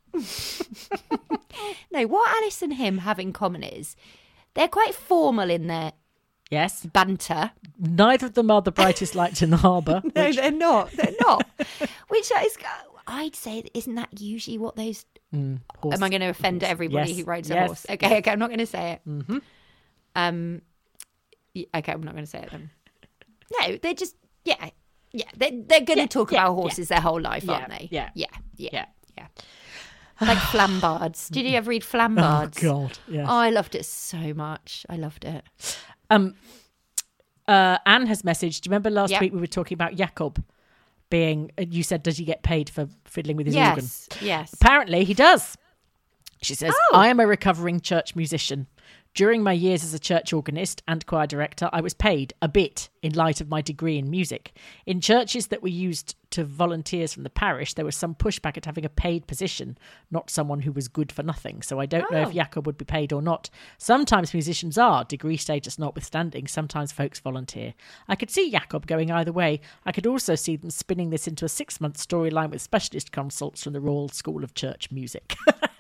no. What Alice and him have in common is they're quite formal in their Yes. banter. Neither of them are the brightest lights in the harbour. No, which- they're not. They're not. Which is, I'd say, isn't that usually what those? Mm, horse- Am I going to offend everybody Yes, who rides a yes, horse? Okay, okay, I'm not going to say it. Mm-hmm. Um, y- okay, I'm not going to say it then. No, they're just yeah, yeah. They're they're going to Yeah, talk yeah, about horses their whole life, Yeah, aren't they? yeah, yeah, yeah, yeah. yeah. Like Flambards. Did you ever read Oh Flambards? God, yes. Oh, I loved it so much. I loved it. Um, uh, Anne has messaged. Do you remember last Yep. week we were talking about Jakob being? You said, does he get paid for fiddling with his organ? Yes, yes. Apparently, he does. She says, Oh. I am a recovering church musician. During my years as a church organist and choir director, I was paid a bit in light of my degree in music. In churches that were used to volunteers from the parish, there was some pushback at having a paid position, not someone who was good for nothing. So I don't know if Oh. Jakob would be paid or not. Sometimes musicians are, degree status notwithstanding. Sometimes folks volunteer. I could see Jakob going either way. I could also see them spinning this into a six-month storyline with specialist consults from the Royal School of Church Music.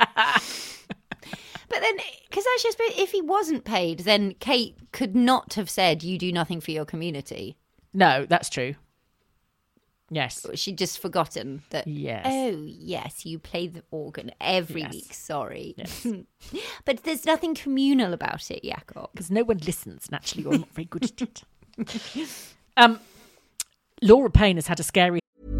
But then, because that's just if he wasn't paid, then Kate could not have said, "You do nothing for your community." No, that's true. Yes. She'd just forgotten that. Yes. Oh, yes, you play the organ every Yes. week. Sorry. Yes. But there's nothing communal about it, Jakob. Because no one listens. Naturally, you're not very good at it. um, Laura Payne has had a scary.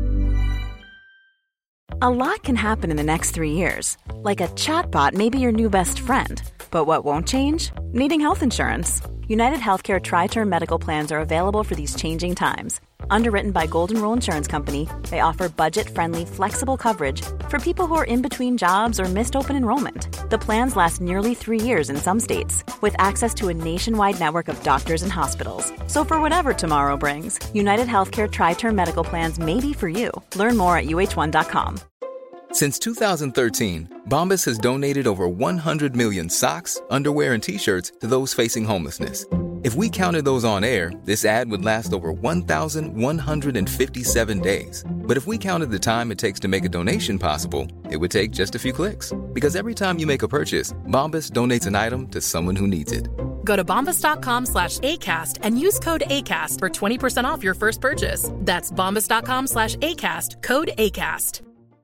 A lot can happen in the next three years. Like a chatbot may be your new best friend. But what won't change? Needing health insurance. United Healthcare Tri-Term Medical Plans are available for these changing times. Underwritten by Golden Rule Insurance Company, they offer budget-friendly, flexible coverage for people who are in between jobs or missed open enrollment. The plans last nearly three years in some states, with access to a nationwide network of doctors and hospitals. So for whatever tomorrow brings, United Healthcare Tri-Term Medical Plans may be for you. Learn more at U H one dot com. Since two thousand thirteen, Bombas has donated over one hundred million socks, underwear, and T-shirts to those facing homelessness. If we counted those on air, this ad would last over one thousand one hundred fifty-seven days. But if we counted the time it takes to make a donation possible, it would take just a few clicks. Because every time you make a purchase, Bombas donates an item to someone who needs it. Go to bombas.com slash ACAST and use code ACAST for twenty percent off your first purchase. That's bombas.com slash ACAST, code ACAST.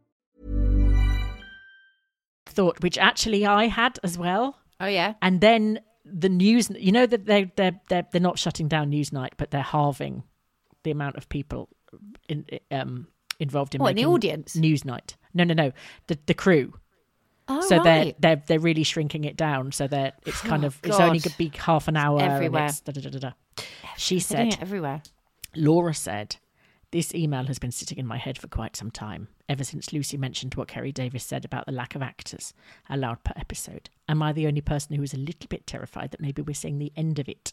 Thought, which actually I had as well. Oh, yeah. And then the news, you know that they're, they're, they're, they're not shutting down Newsnight, but they're halving the amount of people in, um, involved in What, in the making audience? Newsnight. No, no, no. The the crew. Oh, so right. they're they're they're really shrinking it down. So they're it's kind Oh, of it's only God. going to be half an hour. and Everywhere. it's da, da, da, da, da. She They're doing said, it everywhere. Laura said, this email has been sitting in my head for quite some time, ever since Lucy mentioned what Kerry Davis said about the lack of actors allowed per episode. Am I the only person who is a little bit terrified that maybe we're seeing the end of it?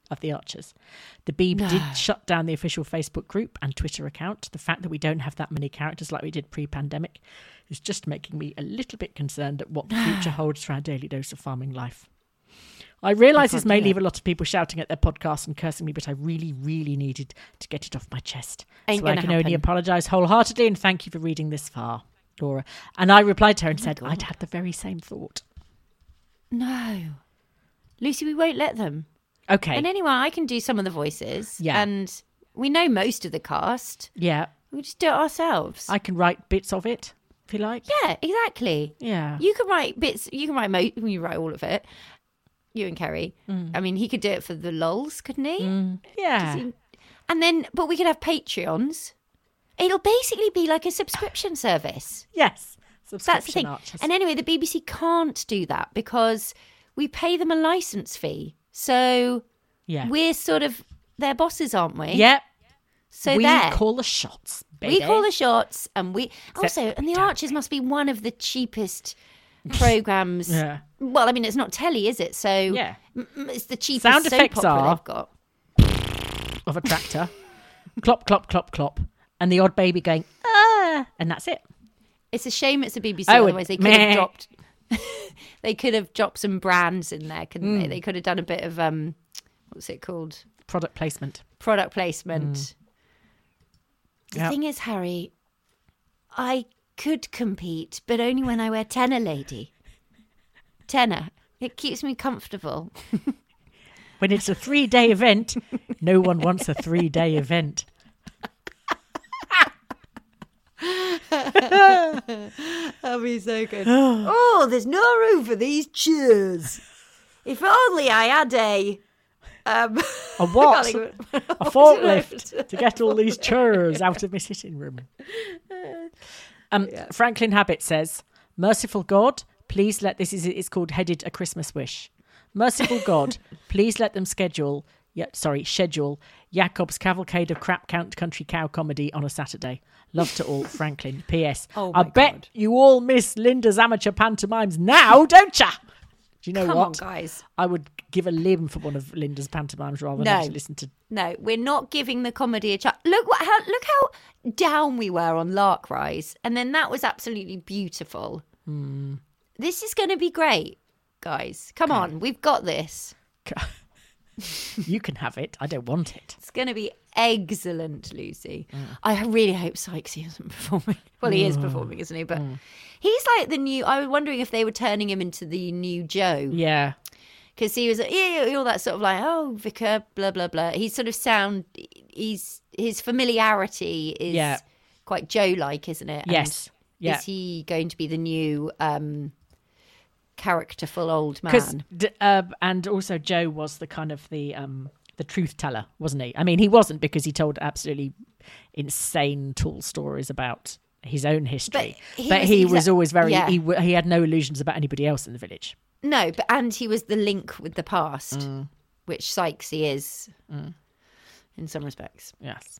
of the Archers. The Beeb No. did shut down the official Facebook group and Twitter account. The fact that we don't have that many characters like we did pre-pandemic is just making me a little bit concerned at what the future holds for our daily dose of farming life. I realise this may leave a lot of people shouting at their podcasts and cursing me, but I really, really needed to get it off my chest. Ain't so I gonna can happen. only apologise wholeheartedly and thank you for reading this far, Laura. And I replied to her and said, God. I'd had the very same thought. No. Lucy, we won't let them. Okay. And anyway, I can do some of the voices. Yeah. And we know most of the cast. Yeah. We'll just do it ourselves. I can write bits of it, if you like. Yeah, exactly. Yeah. You can write bits. You can write mo- you write all of it. You and Kerry. Mm. I mean, he could do it for the lols, couldn't he? Mm. Yeah. Does he- And then, but we could have Patreons. It'll basically be like a subscription service. Yes. That's the Subscription thing. Archers. And anyway, the B B C can't do that because we pay them a license fee. So Yeah. we're sort of their bosses, aren't we? Yep. So we there. call the shots, baby. We call the shots, and we also, and the Archers must be one of the cheapest programs. Yeah. Well, I mean, it's not telly, is it? So Yeah. m- m- it's the cheapest Sound soap effects opera are- they've got. Of a tractor. Clop, clop, clop, clop. And the odd baby going, ah, and that's it. It's a shame it's a B B C. Oh, Otherwise, they could meh. have dropped. They could have dropped some brands in there, couldn't they? Mm. They could have done a bit of um, what's it called? Product placement. Product placement. The Yep. thing is, Harry, I could compete, but only when I wear tenor, lady. Tenor. It keeps me comfortable. When it's a three-day event, no one wants a three-day event. That'll be so good. Oh, there's no room for these chairs. If only I had a... Um, A what? I can't think of it. A forklift to get all these chairs out of my sitting room. Um, Franklin Habit says, "Merciful God, please let this is it's called headed a Christmas wish. Merciful God, please let them schedule. Yeah, sorry, schedule Jacob's cavalcade of crap count country cow comedy on a Saturday. Love to all, Franklin. P S. Oh I my bet God. you all miss Linda's amateur pantomimes now, don't ya? Do you know Come what, on, guys. I would give a limb for one of Linda's pantomimes rather than No. have to listen to. No, we're not giving the comedy a chance. Look what how look how down we were on Lark Rise, and then that was absolutely beautiful. Hmm. This is going to be great, guys. Come on, we've got this. You can have it. I don't want it. It's going to be excellent, Lucy. Mm. I really hope Sykesy isn't performing. Well, he is Mm. performing, isn't he? But Mm. he's like the new. I was wondering if they were turning him into the new Joe. Yeah. Because he was, yeah, yeah, all that sort of like, oh, vicar, blah, blah, blah. He sort of sound, he's, his familiarity is Yeah. quite Joe-like, isn't it? And Yes. Yeah. Is he going to be the new um, characterful old Because man? d- uh, and also Joe was the kind of the um the truth teller, wasn't he? I mean, he wasn't because he told absolutely insane tall stories about his own history, But he but was he exa- was always very yeah. he w- he had no illusions about anybody else in the village. No, but and he was the link with the past, Mm. which Sykesy is Mm. in some respects. Yes.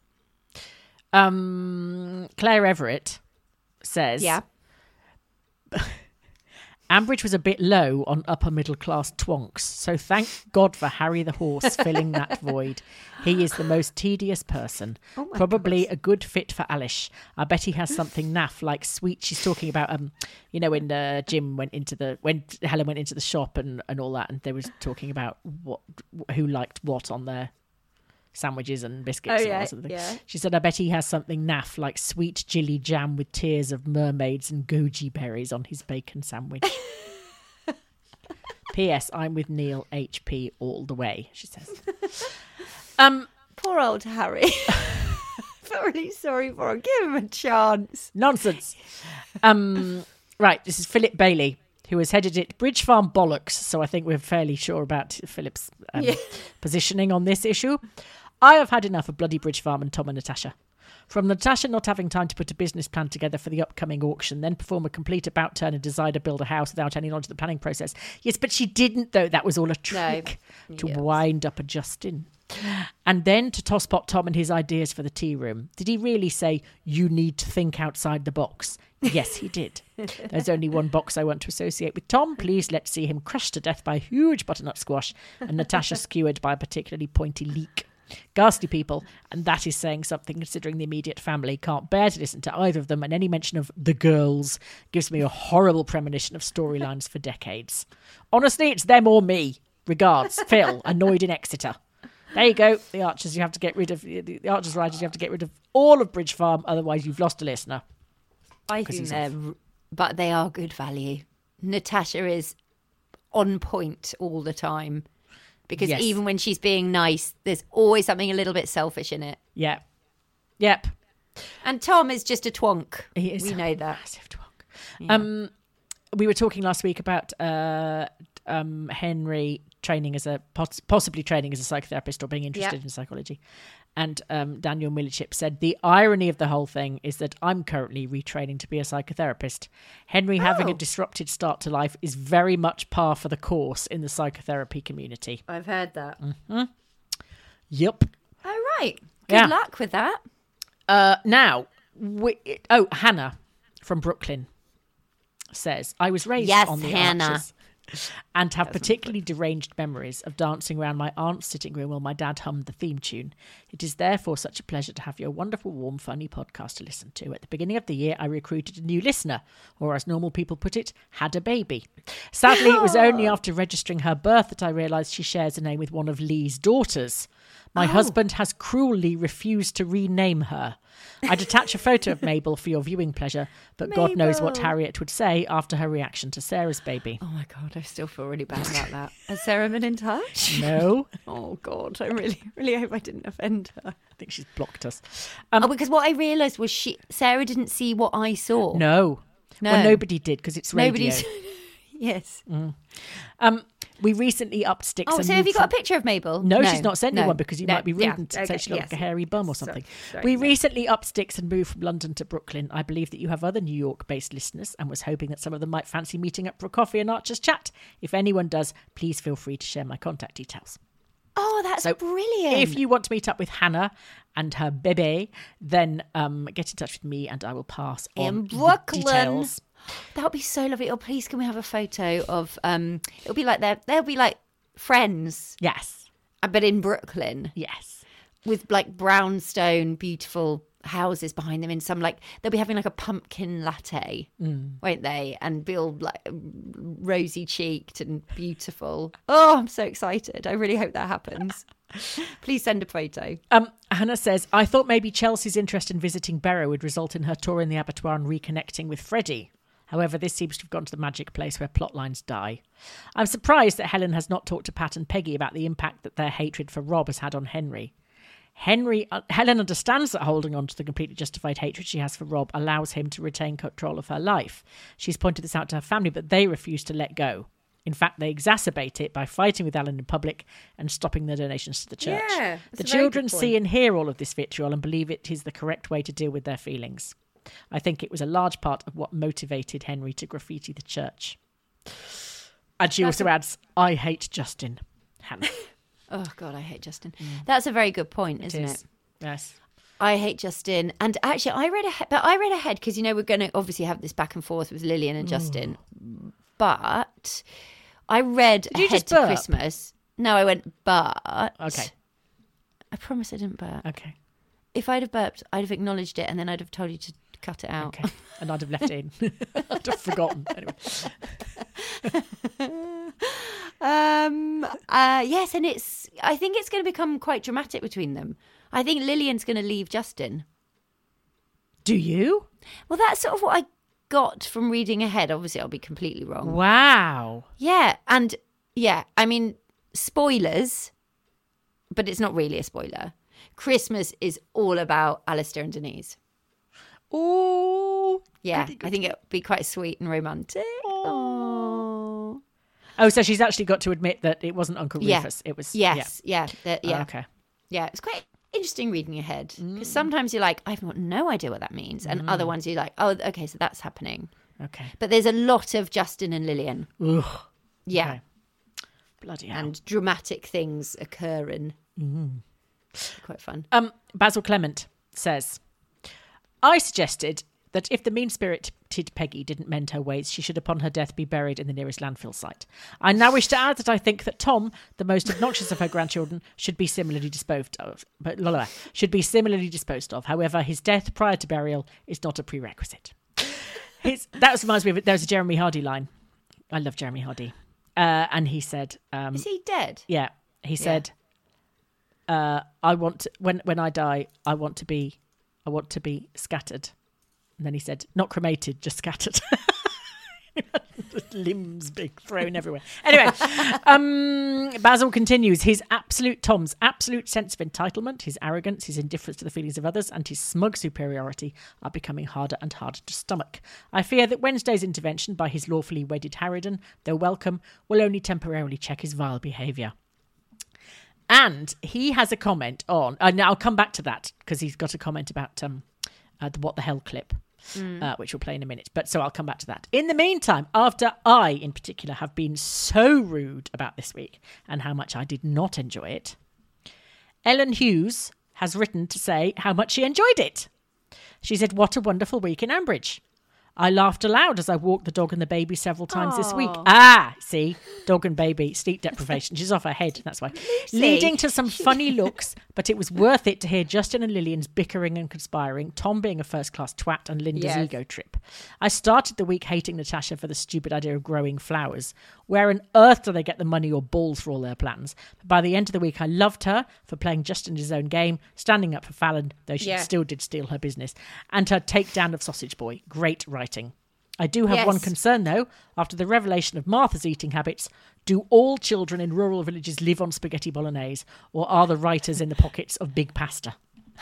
Um, Claire Everett says, Yeah. Ambridge was a bit low on upper middle class twonks, so thank God for Harry the Horse filling that void. He is the most tedious person. Oh my Probably a good fit for Alice. I bet he has something naff like sweet. She's talking about, um, you know, when uh, Jim went into the when Helen went into the shop and, and all that, and they was talking about what who liked what on their sandwiches and biscuits. Oh, and all yeah, that sort of thing. yeah. She said, I bet he has something naff like sweet jilly jam with tears of mermaids and goji berries on his bacon sandwich. P S. I'm with Neil H P all the way, she says. Um, Poor old Harry. I'm really sorry for him. Give him a chance. Nonsense. Um, right, this is Philip Bailey, who has headed it Bridge Farm Bollocks, so I think we're fairly sure about Philip's um, Yeah. positioning on this issue. I have had enough of bloody Bridge Farm and Tom and Natasha. From Natasha not having time to put a business plan together for the upcoming auction, then perform a complete about turn and decide to build a house without any knowledge of the planning process. Yes, but she didn't, though. That was all a trick to Yes. wind up a Justin. And then to tosspot Tom and his ideas for the tea room. Did he really say, you need to think outside the box? Yes, he did. There's only one box I want to associate with Tom. Please let's see him crushed to death by a huge butternut squash and Natasha skewered by a particularly pointy leek. Ghastly people, and that is saying something considering the immediate family can't bear to listen to either of them, and any mention of the girls gives me a horrible premonition of storylines for decades. Honestly, it's them or me. Regards, Phil, annoyed in Exeter. There you go. The Archers, you have to get rid of the, the Archers writers. You have to get rid of all of Bridge Farm, otherwise you've lost a listener. I think they're, but they are good value. Natasha is on point all the time because Yes. even when she's being nice, there's always something a little bit selfish in it. Yeah. Yep. And Tom is just a twonk. He is we a know that. Massive twonk. Yeah. Um, we were talking last week about uh, um, Henry training as a poss- possibly training as a psychotherapist or being interested Yep. in psychology. And um, Daniel Millichip said, the irony of the whole thing is that I'm currently retraining to be a psychotherapist. Henry having a Oh. disrupted start to life is very much par for the course in the psychotherapy community. I've heard that. Mm-hmm. Yep. Oh, right. Good Yeah. luck with that. Uh, now, we, oh, Hannah from Brooklyn says, I was raised Yes, on the Hannah. Archers and have particularly deranged memories of dancing around my aunt's sitting room while my dad hummed the theme tune. It is therefore such a pleasure to have your wonderful, warm, funny podcast to listen to. At the beginning of the year, I recruited a new listener, or as normal people put it, had a baby. Sadly, it was only after registering her birth that I realised she shares a name with one of Lee's daughters. My Oh. husband has cruelly refused to rename her. I'd attach a photo of Mabel for your viewing pleasure, but God knows what Mabel. Harriet would say after her reaction to Sarah's baby. Oh my God, I still feel really bad about that. Has Sarah been in touch? No. Oh God, I really, really hope I didn't offend her. I think she's blocked us. Um, oh, because what I realised was she, Sarah didn't see what I saw. No. No. Well, nobody did because it's radio. Nobody's. Yes. Mm. Um, we recently upped sticks. Oh, and so have moved you got a from- picture of Mabel? No, she's not sent no, you one because you no, might be rude yeah, and okay, say she looked yes. like a hairy bum or Sorry, something. sorry, we no. recently upped sticks and moved from London to Brooklyn. I believe that you have other New York-based listeners and was hoping that some of them might fancy meeting up for a coffee and Archer's chat. If anyone does, please feel free to share my contact details. Oh, that's So brilliant. If you want to meet up with Hannah and her bebe, then um, get in touch with me and I will pass on in the Brooklyn. details. That would be so lovely. Oh, please, can we have a photo of? Um, it'll be like they're they'll be like friends, Yes. uh, but in Brooklyn Yes. with like brownstone, beautiful houses behind them. In some like they'll be having like a pumpkin latte, Mm. won't they? And be all like rosy cheeked and beautiful. Oh, I'm so excited. I really hope that happens. Please send a photo. Um, Hannah says, I thought maybe Chelsea's interest in visiting Barrow would result in her touring the abattoir and reconnecting with Freddie. However, this seems to have gone to the magic place where plot lines die. I'm surprised that Helen has not talked to Pat and Peggy about the impact that their hatred for Rob has had on Henry. Henry, uh, Helen understands that holding on to the completely justified hatred she has for Rob allows him to retain control of her life. She's pointed this out to her family, but they refuse to let go. In fact, they exacerbate it by fighting with Alan in public and stopping their donations to the church. Yeah, that's the a very good children point. see and hear all of this vitriol and believe it is the correct way to deal with their feelings. I think it was a large part of what motivated Henry to graffiti the church. And she That's also a- adds, I hate Justin. Hannah. Oh God, I hate Justin. That's a very good point, It isn't is. it? Yes. I hate Justin, and actually, I read ahead. But I read ahead because you know we're going to obviously have this back and forth with Lillian and Justin. But I read Did you ahead just to burp? Christmas. No, I went but. Okay. I promise I didn't burp. Okay. If I'd have burped, I'd have acknowledged it, and then I'd have told you to cut it out. Okay. And I'd have left it in. I'd have forgotten. Anyway. Um. Uh. Yes, and it's. I think it's going to become quite dramatic between them. I think Lillian's going to leave Justin. Do you? Well, that's sort of what I got from reading ahead. Obviously, I'll be completely wrong. Wow. Yeah, and yeah, I mean, spoilers, but it's not really a spoiler. Christmas is all about Alistair and Denise. Oh. Yeah, I think it'll be quite sweet and romantic. Oh. Oh, so she's actually got to admit that it wasn't Uncle Yeah. Rufus. It was. Yes, yeah, yeah. Oh, yeah. okay. Yeah, it's quite interesting reading ahead because Mm. sometimes you're like, I've got no idea what that means, and other ones you're like, oh, okay, so that's happening. Okay. But there's a lot of Justin and Lillian. Ugh. Yeah, Okay. Bloody hell. and dramatic things occurring. Mm. Quite fun. Um, Basil Clement says, I suggested that if the mean-spirited Peggy didn't mend her ways, she should upon her death be buried in the nearest landfill site. I now wish to add that I think that Tom, the most obnoxious of her grandchildren, should be similarly disposed of. But blah, blah, blah, should be similarly disposed of. However, his death prior to burial is not a prerequisite. His, that reminds me of it. There was a Jeremy Hardy line. I love Jeremy Hardy, uh, and he said, um, "Is he dead?" Yeah, he said, yeah. uh, "I want to, when when I die, I want to be, I want to be scattered." And then he said, not cremated, just scattered. Limbs being thrown everywhere. Anyway, um, Basil continues. His absolute, Tom's absolute sense of entitlement, his arrogance, his indifference to the feelings of others, and his smug superiority are becoming harder and harder to stomach. I fear that Wednesday's intervention by his lawfully wedded Harridan, though welcome, will only temporarily check his vile behaviour. And he has a comment on, and uh, I'll come back to that, because he's got a comment about um, uh, the What the Hell clip. Mm. Uh, which we'll play in a minute. But so I'll come back to that. In the meantime, after I, in particular, have been so rude about this week and how much I did not enjoy it, Ellen Hughes has written to say how much she enjoyed it. She said, what a wonderful week in Ambridge. I laughed aloud as I walked the dog and the baby several times Aww. This week. Ah, see, dog and baby, sleep deprivation. She's off her head, that's why. Lucy. Leading to some funny looks, but it was worth it to hear Justin and Lillian's bickering and conspiring, Tom being a first-class twat and Linda's yes. ego trip. I started the week hating Natasha for the stupid idea of growing flowers. Where on earth do they get the money or balls for all their plans? But by the end of the week, I loved her for playing Justin his own game, standing up for Fallon, though she yeah. still did steal her business, and her takedown of Sausage Boy. Great writing. I do have yes. one concern, though. After the revelation of Martha's eating habits, do all children in rural villages live on spaghetti bolognese, or are the writers in the pockets of big pasta?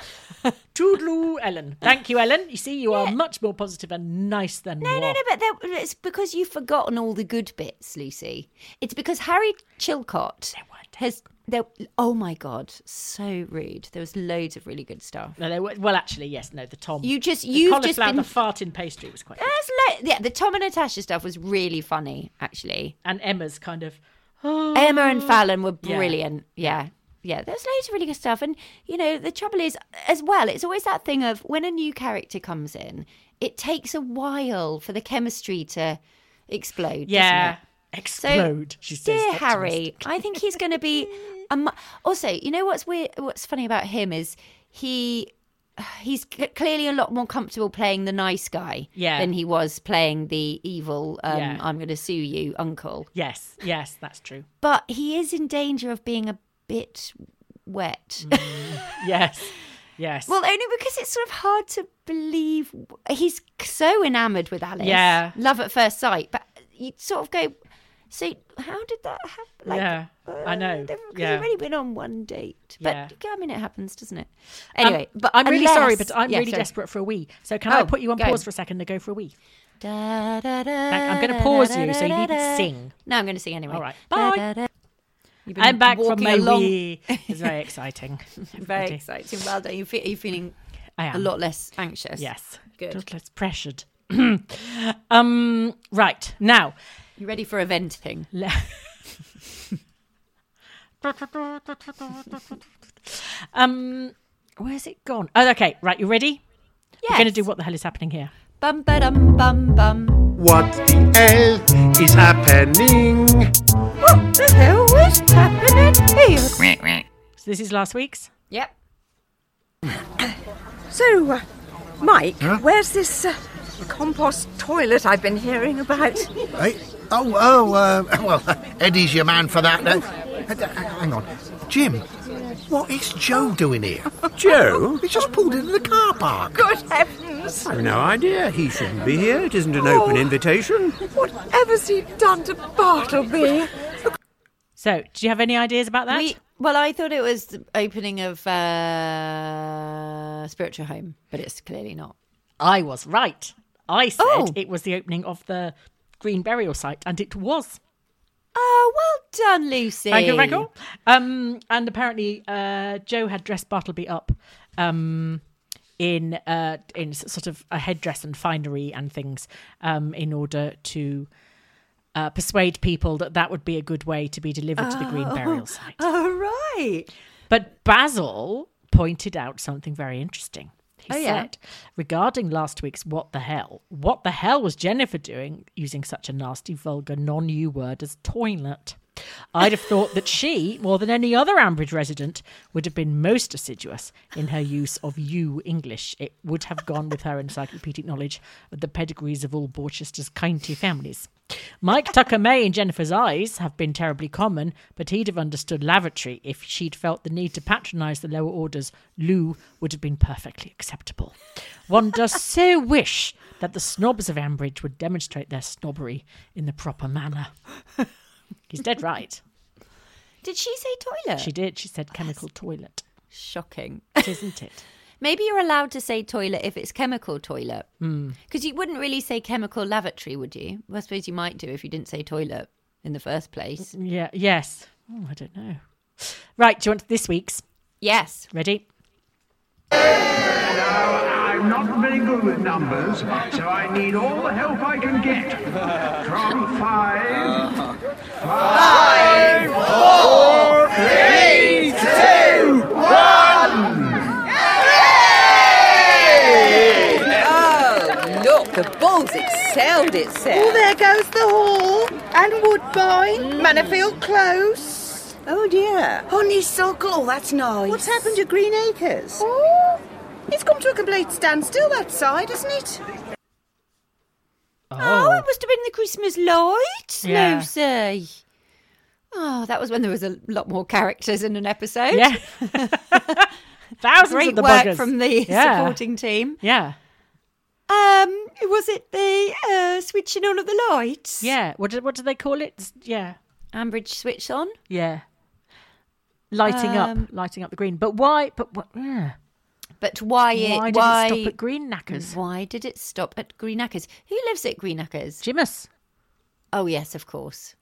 Toodaloo, Ellen. Thank you, Ellen. You see, you yeah. are much more positive and nice than No, moi. no, no, but it's because you've forgotten all the good bits, Lucy. It's because Harry Chilcott has... There, oh my God, so rude. There was loads of really good stuff. No, they were, well, actually, yes, no, the Tom. You just, the you've just been the fart in pastry was quite. Lo- yeah, the Tom and Natasha stuff was really funny, actually. And Emma's kind of. Oh. Emma and Fallon were brilliant. Yeah. yeah, yeah. There's loads of really good stuff, and you know, the trouble is, as well, it's always that thing of when a new character comes in, it takes a while for the chemistry to explode. Yeah. Doesn't it? Explode, so, she says. Dear Harry, I think he's going to be. Um, also, you know what's weird? What's funny about him is he he's c- clearly a lot more comfortable playing the nice guy yeah. than he was playing the evil. Um, yeah. I'm going to sue you, uncle. Yes, yes, that's true. But he is in danger of being a bit wet. Mm, yes. Yes. Well, only because it's sort of hard to believe. He's so enamoured with Alice. Yeah. Love at first sight, but you sort of go. So how did that happen? Like, yeah, uh, I know. They've yeah. only been on one date. But, yeah. I mean, it happens, doesn't it? Anyway, um, but I'm really unless, sorry, but I'm yeah, really sorry. desperate for a wee. So can oh, I put you on go. pause for a second to go for a wee? Da, da, da, like, I'm going to pause you, so you needn't sing. No, I'm going to sing anyway. All right. Bye. Da, da, da. I'm back from my along. wee. It's very exciting. Very exciting. Well done. You feel, are you feeling I am. a lot less anxious? Yes. Good. A lot less pressured. um. Right. Now. You ready for eventing? um, where's it gone? Oh, okay. Right, you ready? Yes. We're going to do What the Hell is Happening Here. Bum ba dum bum bum. What the hell is happening? What the hell is happening here? So this is last week's. Yep. So, uh, Mike, huh? Where's this uh, compost toilet I've been hearing about? Hey? Oh, oh, uh, well, Eddie's your man for that. Uh, hang on. Jim, what is Joe doing here? Joe? He's just pulled into the car park. Good heavens. I've no idea. He shouldn't be here. It isn't an oh, open invitation. Whatever's he done to Bartleby? So, do you have any ideas about that? We, well, I thought it was the opening of uh, Spiritual Home, but it's clearly not. I was right. I said oh. it was the opening of the Green Burial Site, and it was. Oh, well done, Lucy. Thank you, thank you. Um, and apparently, uh, Joe had dressed Bartleby up um, in uh, in sort of a headdress and finery and things um, in order to uh, persuade people that that would be a good way to be delivered oh. to the Green Burial Site. Oh, right. But Basil pointed out something very interesting. He Oh, yeah. said, regarding last week's What the Hell, what the hell was Jennifer doing using such a nasty, vulgar, non-you word as toilet? I'd have thought that she, more than any other Ambridge resident, would have been most assiduous in her use of you English. It would have gone with her encyclopedic knowledge of the pedigrees of all Borchester's county families. Mike Tucker May in Jennifer's eyes have been terribly common, but he'd have understood lavatory if she'd felt the need to patronise the lower orders. Lou would have been perfectly acceptable. One does so wish that the snobs of Ambridge would demonstrate their snobbery in the proper manner. He's dead right. Did she say toilet? She did. She said chemical toilet. Shocking. Isn't it? Maybe you're allowed to say toilet if it's chemical toilet. Mm. Because you wouldn't really say chemical lavatory, would you? Well, I suppose you might do if you didn't say toilet in the first place. Yeah. Yes. Oh, I don't know. Right. Do you want this week's? Yes. Ready? Now, I'm not very good with numbers, so I need all the help I can get. From five... Five, four, three, two, one! Oh, look, the ball's excelled itself. Oh, there goes the hall. And Woodbine. Mm. Manorfield Close. Oh, dear. Honeysuckle. Oh, that's nice. What's happened to Green Acres? Oh, it's come to a complete standstill, that side, hasn't it? Oh, oh it must have been the Christmas lights, Yeah. Lucy. Oh, that was when there was a lot more characters in an episode. Yeah. Thousands Great of the work buggers. from the Yeah. supporting team. Yeah. Um, was it the uh, switching on of the lights? Yeah. What did, what do they call it? Yeah. Ambridge switch on? Yeah. Lighting Um, up. Lighting up the green. But why? But what? Yeah. But why it? Why did why, it stop at Green Knackers? Why did it stop at Green Knackers? Who lives at Green Knackers? Jimus. Oh, yes, of course.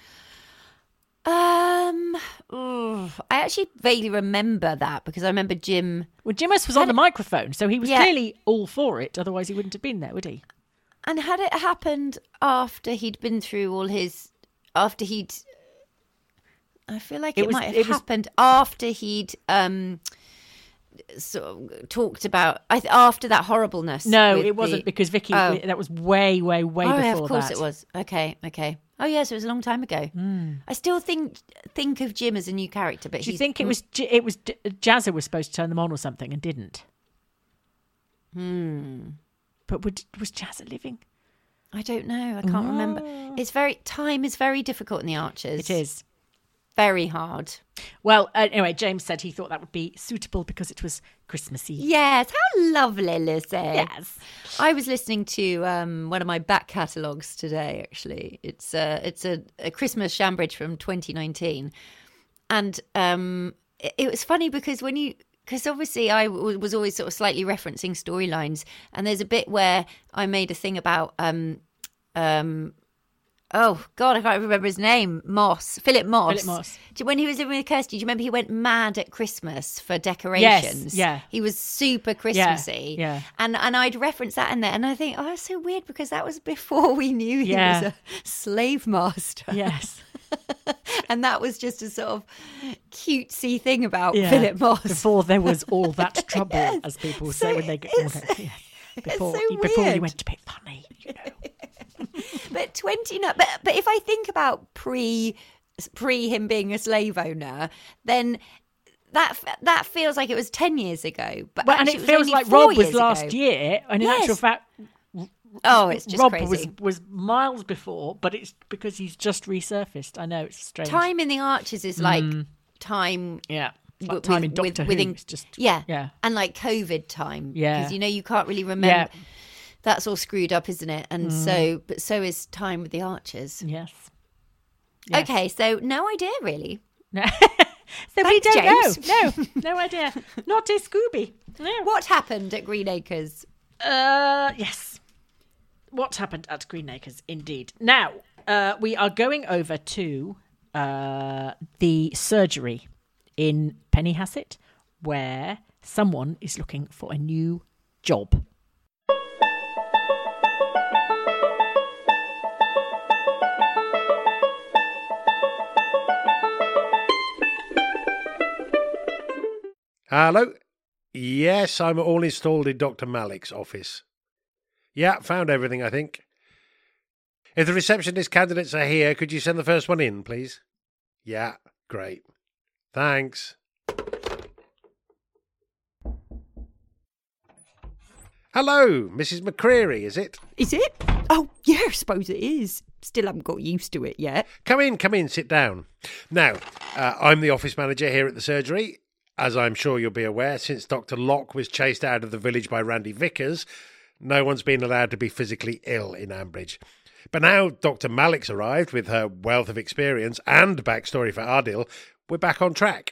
Um, ooh, I actually vaguely remember that because I remember Jim... Well, Jimus was on the microphone, so he was Yeah. clearly all for it. Otherwise, he wouldn't have been there, would he? And had it happened after he'd been through all his... After he'd... I feel like It it, was- might have it was- happened after he'd... um. Sort of talked about I th- after that horribleness. No, with it wasn't the- because Vicky. Oh. That was way, way, way oh, before yeah, of course that. it was. Okay, okay. Oh, yes, it was a long time ago. Mm. I still think think of Jim as a new character, but Do you he's, think it was J- it was J- Jazza was supposed to turn them on or something and didn't? Hmm. But would, was Jazza living? I don't know. I can't remember. It's very time is very difficult in the Archers. It is very hard. Well, uh, anyway, James said he thought that would be suitable because it was Christmassy. Yes, how lovely, Lucy. Yes. I was listening to um, one of my back catalogues today, actually. It's, uh, it's a, a Christmas Shambridge from twenty nineteen. And um, it, it was funny because when you... Because obviously I w- was always sort of slightly referencing storylines. And there's a bit where I made a thing about... Um, um, Oh, God, I can't remember his name. Moss. Philip Moss. Philip Moss. Do- When he was living with Kirsty, do you remember he went mad at Christmas for decorations? Yes, yeah. He was super Christmassy. Yeah, yeah. And and I'd reference that in there. And I think, oh, that's so weird because that was before we knew he Yeah. was a slave master. Yes. And that was just a sort of cutesy thing about Yeah. Philip Moss. Before there was all that trouble, Yes. as people So say when they get it's- yeah. before so before you weird. went a bit funny, you know. But twenty, no, but but if I think about pre pre him being a slave owner, then that that feels like it was ten years ago. But Well, and actually it was feels only like four Rob was years last ago. year, and in Yes. actual fact, Oh, it's just Rob crazy. was was miles before, but it's because he's just resurfaced. I know it's strange. Time in the Archers is like Mm. time. Yeah. It's like with- time in with- Doctor Who, within- it's just- yeah, yeah. and like COVID time. Yeah. because you know you can't really remember. Yeah. That's all screwed up, isn't it? And Mm. so, but so is time with the Archers. Yes. Yes. Okay, so no idea really. No. So we Thanks, don't James. know. No, no idea. Not a Scooby. No. What happened at Green Acres? Uh, yes. What happened at Green Acres, indeed. Now, uh, we are going over to uh, the surgery in Pennyhasset, where someone is looking for a new job. Hello? Yes, I'm all installed in Doctor Malik's office. Yeah, found everything, I think. If the receptionist candidates are here, could you send the first one in, please? Yeah, great. Thanks. Hello, Missus McCreary, is it? Is it? Oh, yeah, I suppose it is. Still haven't got used to it yet. Come in, come in, sit down. Now, uh, I'm the office manager here at the surgery. As I'm sure you'll be aware, since Doctor Locke was chased out of the village by Randy Vickers, no one's been allowed to be physically ill in Ambridge. But now Doctor Malik's arrived with her wealth of experience and backstory for Ardil, we're back on track.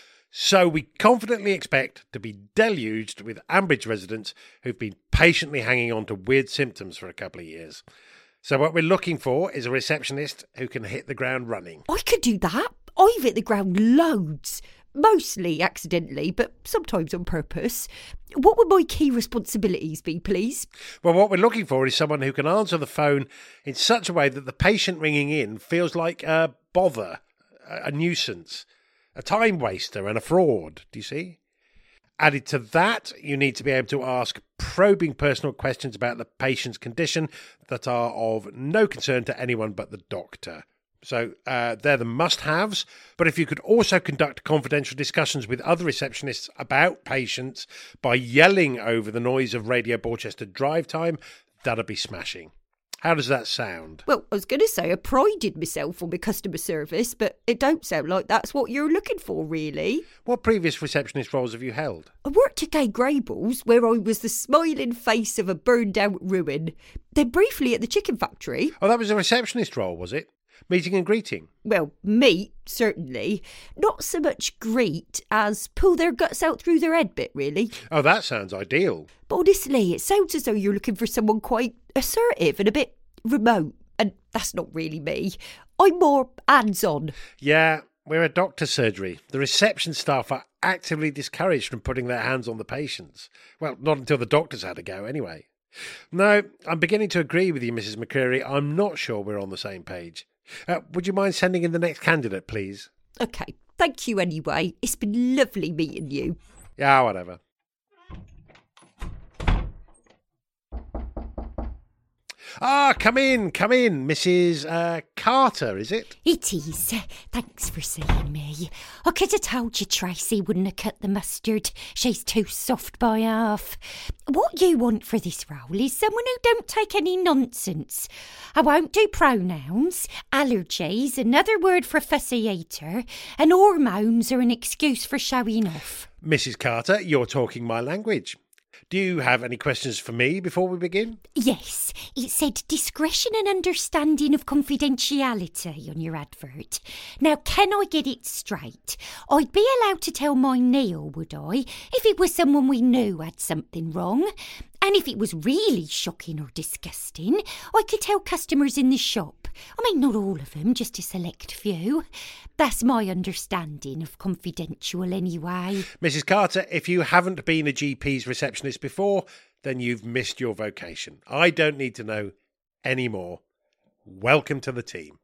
So we confidently expect to be deluged with Ambridge residents who've been patiently hanging on to weird symptoms for a couple of years. So what we're looking for is a receptionist who can hit the ground running. I could do that. I've hit the ground loads. Mostly accidentally, but sometimes on purpose. What would my key responsibilities be, please? Well, what we're looking for is someone who can answer the phone in such a way that the patient ringing in feels like a bother, a nuisance, a time waster and a fraud, do you see? Added to that, you need to be able to ask probing personal questions about the patient's condition that are of no concern to anyone but the doctor. So uh, they're the must-haves, but if you could also conduct confidential discussions with other receptionists about patients by yelling over the noise of Radio Borchester drive time, that'd be smashing. How does that sound? Well, I was going to say I prided myself on my customer service, but it don't sound like that's what you're looking for, really. What previous receptionist roles have you held? I worked at Gay Grable's, where I was the smiling face of a burned-out ruin. Then briefly at the chicken factory. Oh, that was a receptionist role, was it? Meeting and greeting? Well, meet, certainly. Not so much greet as pull their guts out through their head bit, really. Oh, that sounds ideal. But honestly, it sounds as though you're looking for someone quite assertive and a bit remote. And that's not really me. I'm more hands-on. Yeah, we're a doctor's surgery. The reception staff are actively discouraged from putting their hands on the patients. Well, not until the doctors had a go, anyway. No, I'm beginning to agree with you, Missus McCreary. I'm not sure we're on the same page. Uh, would you mind sending in the next candidate, please? OK, thank you anyway. It's been lovely meeting you. Yeah, whatever. Ah, come in, come in, Missus Uh, Carter, is it? It is. Thanks for seeing me. I could have told you Tracy wouldn't have cut the mustard. She's too soft by half. What you want for this role is someone who don't take any nonsense. I won't do pronouns, allergies, another word for fussy eater, and hormones are an excuse for showing off. Missus Carter, you're talking my language. Do you have any questions for me before we begin? Yes, it said discretion and understanding of confidentiality on your advert. Now, can I get it straight? I'd be allowed to tell my Neil, would I, if it was someone we knew had something wrong? And if it was really shocking or disgusting, I could tell customers in the shop. I mean, not all of them, just a select few. That's my understanding of confidential anyway. Missus Carter, if you haven't been a G P's receptionist before, then you've missed your vocation. I don't need to know any more. Welcome to the team.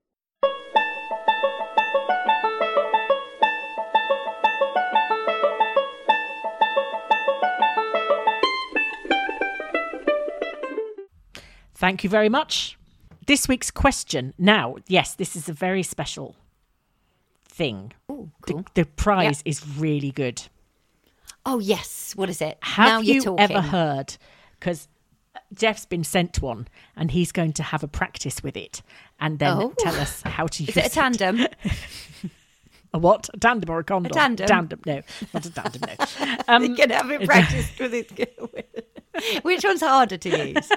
Thank you very much. This week's question. Now, yes, this is a very special thing. Ooh, cool. The, the prize Yeah. is really good. Oh, yes. What is it? Have now you're you talking. ever heard? Because Jeff's been sent one and he's going to have a practice with it and then Oh. tell us how to use Is it a tandem? it. A what? A tandem or a condom? A tandem. Tandem, no. Not a tandem, no. Um, You can have it practiced with it. Which one's harder to use?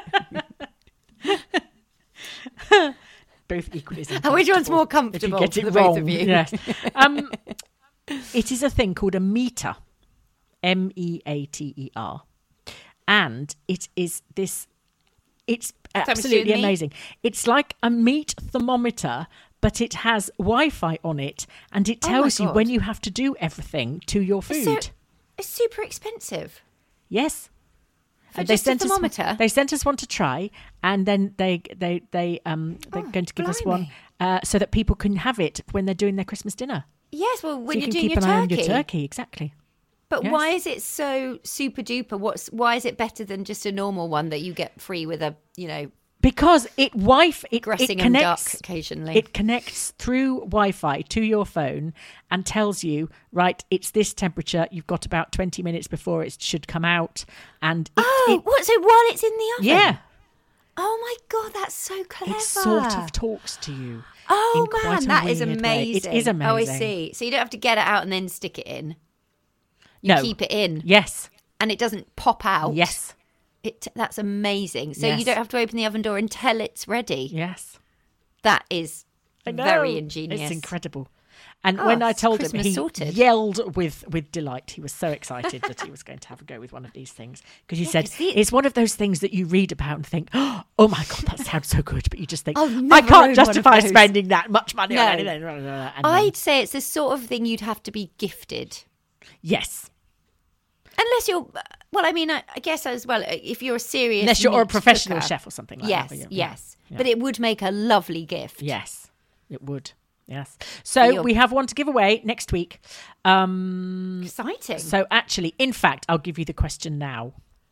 Both equally as And which one's more if comfortable you get it for the wrong, both of you? Yes. Um, it is a thing called a meter. M E A T E R. And it is this, it's absolutely me? amazing. It's like a meat thermometer, but it has Wi-Fi on it, and it Oh my tells you God. when you have to do everything to your Is food. it- It's super expensive. Yes. For And just a sent thermometer? Us, they sent us one to try, and then they they they um they're going to give us one blimey. uh, so that people can have it when they're doing their Christmas dinner. Yes, well, when so you you're can doing keep your an eye on turkey. your turkey, exactly. But Yes. why is it so super duper? What's why is it better than just a normal one that you get free with a, you know, Because it Wi-Fi it, it Gressingham connects duck occasionally. It connects through Wi-Fi to your phone and tells you, right, it's this temperature. You've got about twenty minutes before it should come out, and it, oh, it, what? So while it's in the oven? yeah, Oh my god, that's so clever. it sort of talks to you. Oh in quite man, a that is weird way. amazing. It is amazing. Oh, I see. So you don't have to get it out and then stick it in. You No. keep it in. Yes, And it doesn't pop out. yes, It, that's amazing. So Yes. you don't have to open the oven door until it's ready. yes. That is I know. very ingenious. It's incredible. And Oh, when I it's told him, Christmas he sorted. yelled with, with delight. He was so excited that he was going to have a go with one of these things. Because he Yeah, said, 'cause the- it's one of those things that you read about and think, oh my God, that sounds so good. But you just think, I've I never can't owned justify one of those. spending that much money No. on anything. And then- I'd say it's the sort of thing you'd have to be gifted. yes. Unless you're, well, I mean, I, I guess as well, if you're a serious Unless you're a meat professional cooker. chef or something like yes, that. But yes, yeah. But it would make a lovely gift. Yes, it would. Yes. So you're- we have one to give away next week. Um, Exciting. So actually, in fact, I'll give you the question now.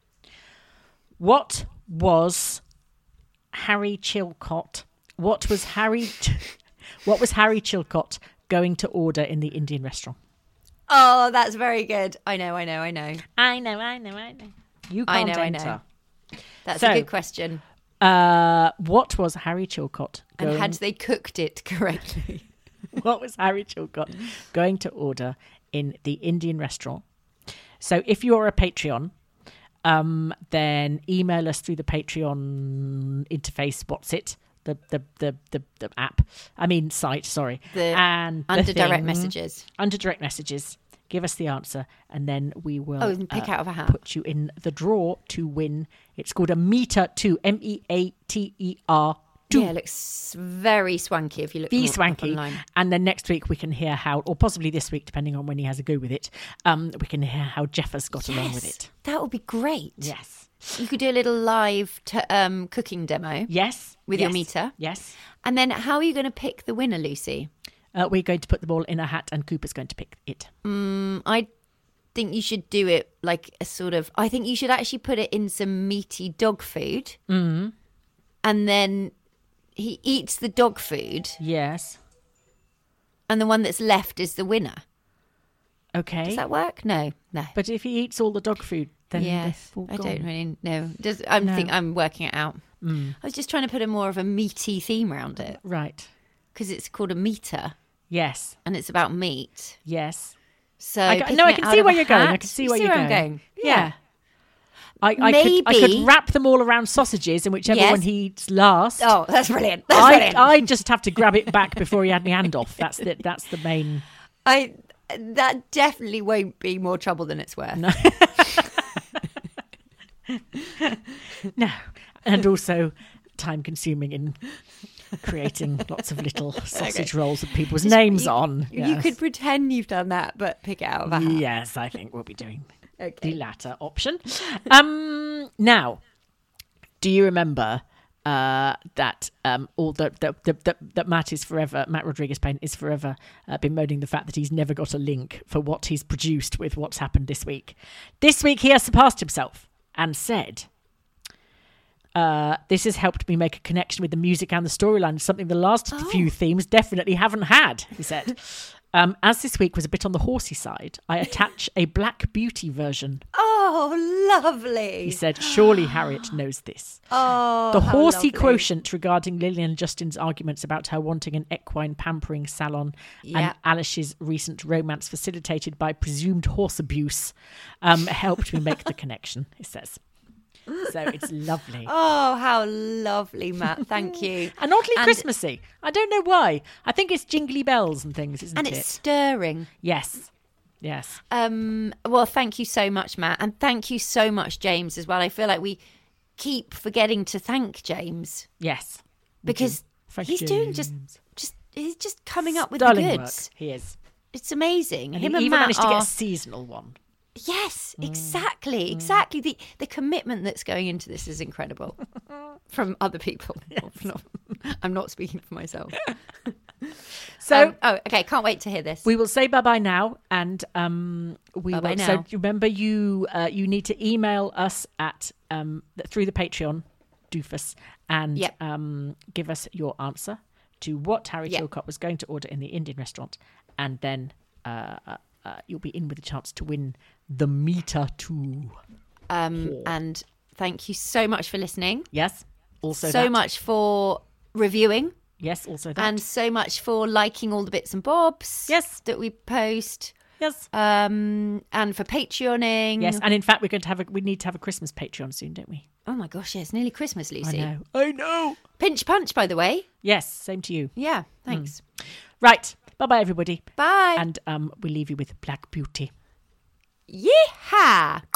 What was Harry Chilcott? What was Harry? What was Harry Chilcott going to order in the Indian restaurant? Oh, that's very good. I know, I know, I know. I know, I know, I know. You I can't know, I enter. know. That's So, a good question. Uh, what was Harry Chilcott And going? had they cooked it correctly? What was Harry Chilcott going to order in the Indian restaurant? So if you're a Patreon, um, then email us through the Patreon interface. What's it? The the the the, the app. I mean site. Sorry. The- and the under direct thing- messages. Under direct messages. Give us the answer, and then we will Oh, and pick out of a hat. put you in the draw to win. It's called a Meter Two. M E A T E R. Two. Yeah, it looks very swanky if you look Be them up swanky. online. And then next week we can hear how, or possibly this week, depending on when he has a go with it, um, we can hear how Jeff has got along with it. That would be great. Yes. You could do a little live t- um, cooking demo. Yes. With yes, your meter. Yes. And then how are you going to pick the winner, Lucy? Uh, we're going to put them all in a hat, and Cooper's going to pick it. Mm, I think you should do it like a sort of, I think you should actually put it in some meaty dog food. Mm. And then he eats the dog food. Yes. And the one that's left is the winner. Okay. Does that work? No, no. But if he eats all the dog food, then yes, they're all I gone. don't really know. Does, I'm No. think I'm working it out. Mm. I was just trying to put a more of a meaty theme around it Right. because it's called a meter Yes. and it's about meat. Yes. So I, ca- picking no, I it can out see of where a you're going. I hat- can see you where see you're where I'm going. going. Yeah. I, I, could, I Maybe- could wrap them all around sausages, and whichever Yes. one he eats last. Oh, that's brilliant. That's I brilliant. I just have to grab it back before he had my hand off. That's the that's the main. I that definitely won't be more trouble than it's worth. No. No, and also time consuming in creating lots of little sausage Okay. rolls with people's Just- names you- on. You Yes. could pretend you've done that, but pick it out of a hat. Yes, I think we'll be doing Okay. the latter option. Um, now, do you remember uh, that um, all that that, that that that Matt is forever, Matt Rodriguez Payne is forever uh, bemoaning the fact that he's never got a link for what he's produced with what's happened this week. This week he has surpassed himself and said, uh, this has helped me make a connection with the music and the storyline, something the last Oh. few themes definitely haven't had, he said. Um, as this week was a bit on the horsey side, I attach a Black Beauty version. Oh, lovely. He said, surely Harriet knows this. Oh, the how horsey lovely. quotient regarding Lillian and Justin's arguments about her wanting an equine pampering salon Yeah. and Alish's recent romance facilitated by presumed horse abuse um, helped me make the connection, he says. So it's lovely. Oh, how lovely, Matt. Thank you. And oddly And- Christmassy. I don't know why. I think it's jingly bells and things, isn't And it? it's stirring. Yes. Yes. Um, well, thank you so much, Matt. And thank you so much, James, as well. I feel like we keep forgetting to thank James Yes. because Thank he's you, doing just, James. just, he's just coming up with Darling the work. goods. He is. It's amazing. And Him he and even Matt managed to are... get a seasonal one. Yes, Mm. exactly, exactly. The the commitment that's going into this is incredible from other people. Not- I'm not speaking for myself. So, um, oh, okay. Can't wait to hear this. We will say bye bye now, and um, we Bye-bye will. now. So remember, you uh, you need to email us at um through the Patreon, doofus, and Yep. um give us your answer to what Harry Yep. Kilcott was going to order in the Indian restaurant, and then uh, uh, uh, you'll be in with a chance to win the meter too. Um, Oh. and thank you so much for listening. Yes. Also, so that. much for reviewing. Yes. Also that. And so much for liking all the bits and bobs. Yes. That we post. Yes. Um, and for Patreoning. Yes, and in fact, we're going to have a we need to have a Christmas Patreon soon, don't we? Oh my gosh, yeah, it's nearly Christmas, Lucy. I know. I know. Pinch punch, by the way. Yes, same to you. Yeah, thanks. Mm. Right. Bye bye, everybody. Bye. And um, we leave you with Black Beauty. Yeehaw!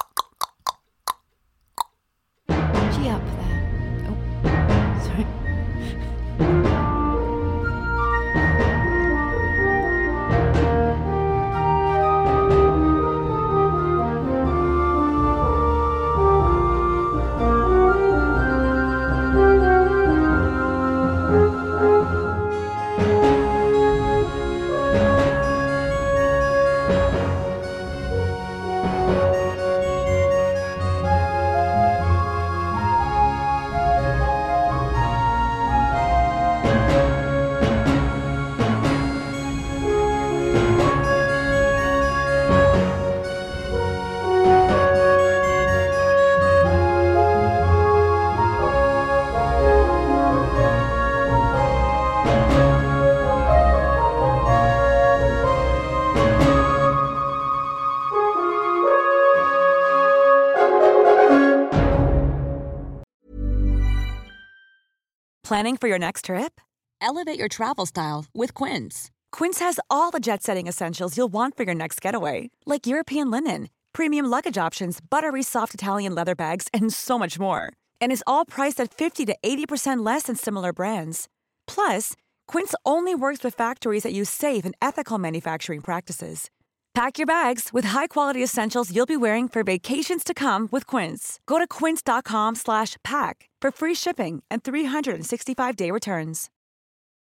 Gee up there. Oh, sorry. Planning for your next trip? Elevate your travel style with Quince. Quince has all the jet-setting essentials you'll want for your next getaway, like European linen, premium luggage options, buttery soft Italian leather bags, and so much more. And is all priced at fifty to eighty percent less than similar brands. Plus, Quince only works with factories that use safe and ethical manufacturing practices. Pack your bags with high-quality essentials you'll be wearing for vacations to come with Quince. Go to quince.com slash pack for free shipping and three sixty-five day returns.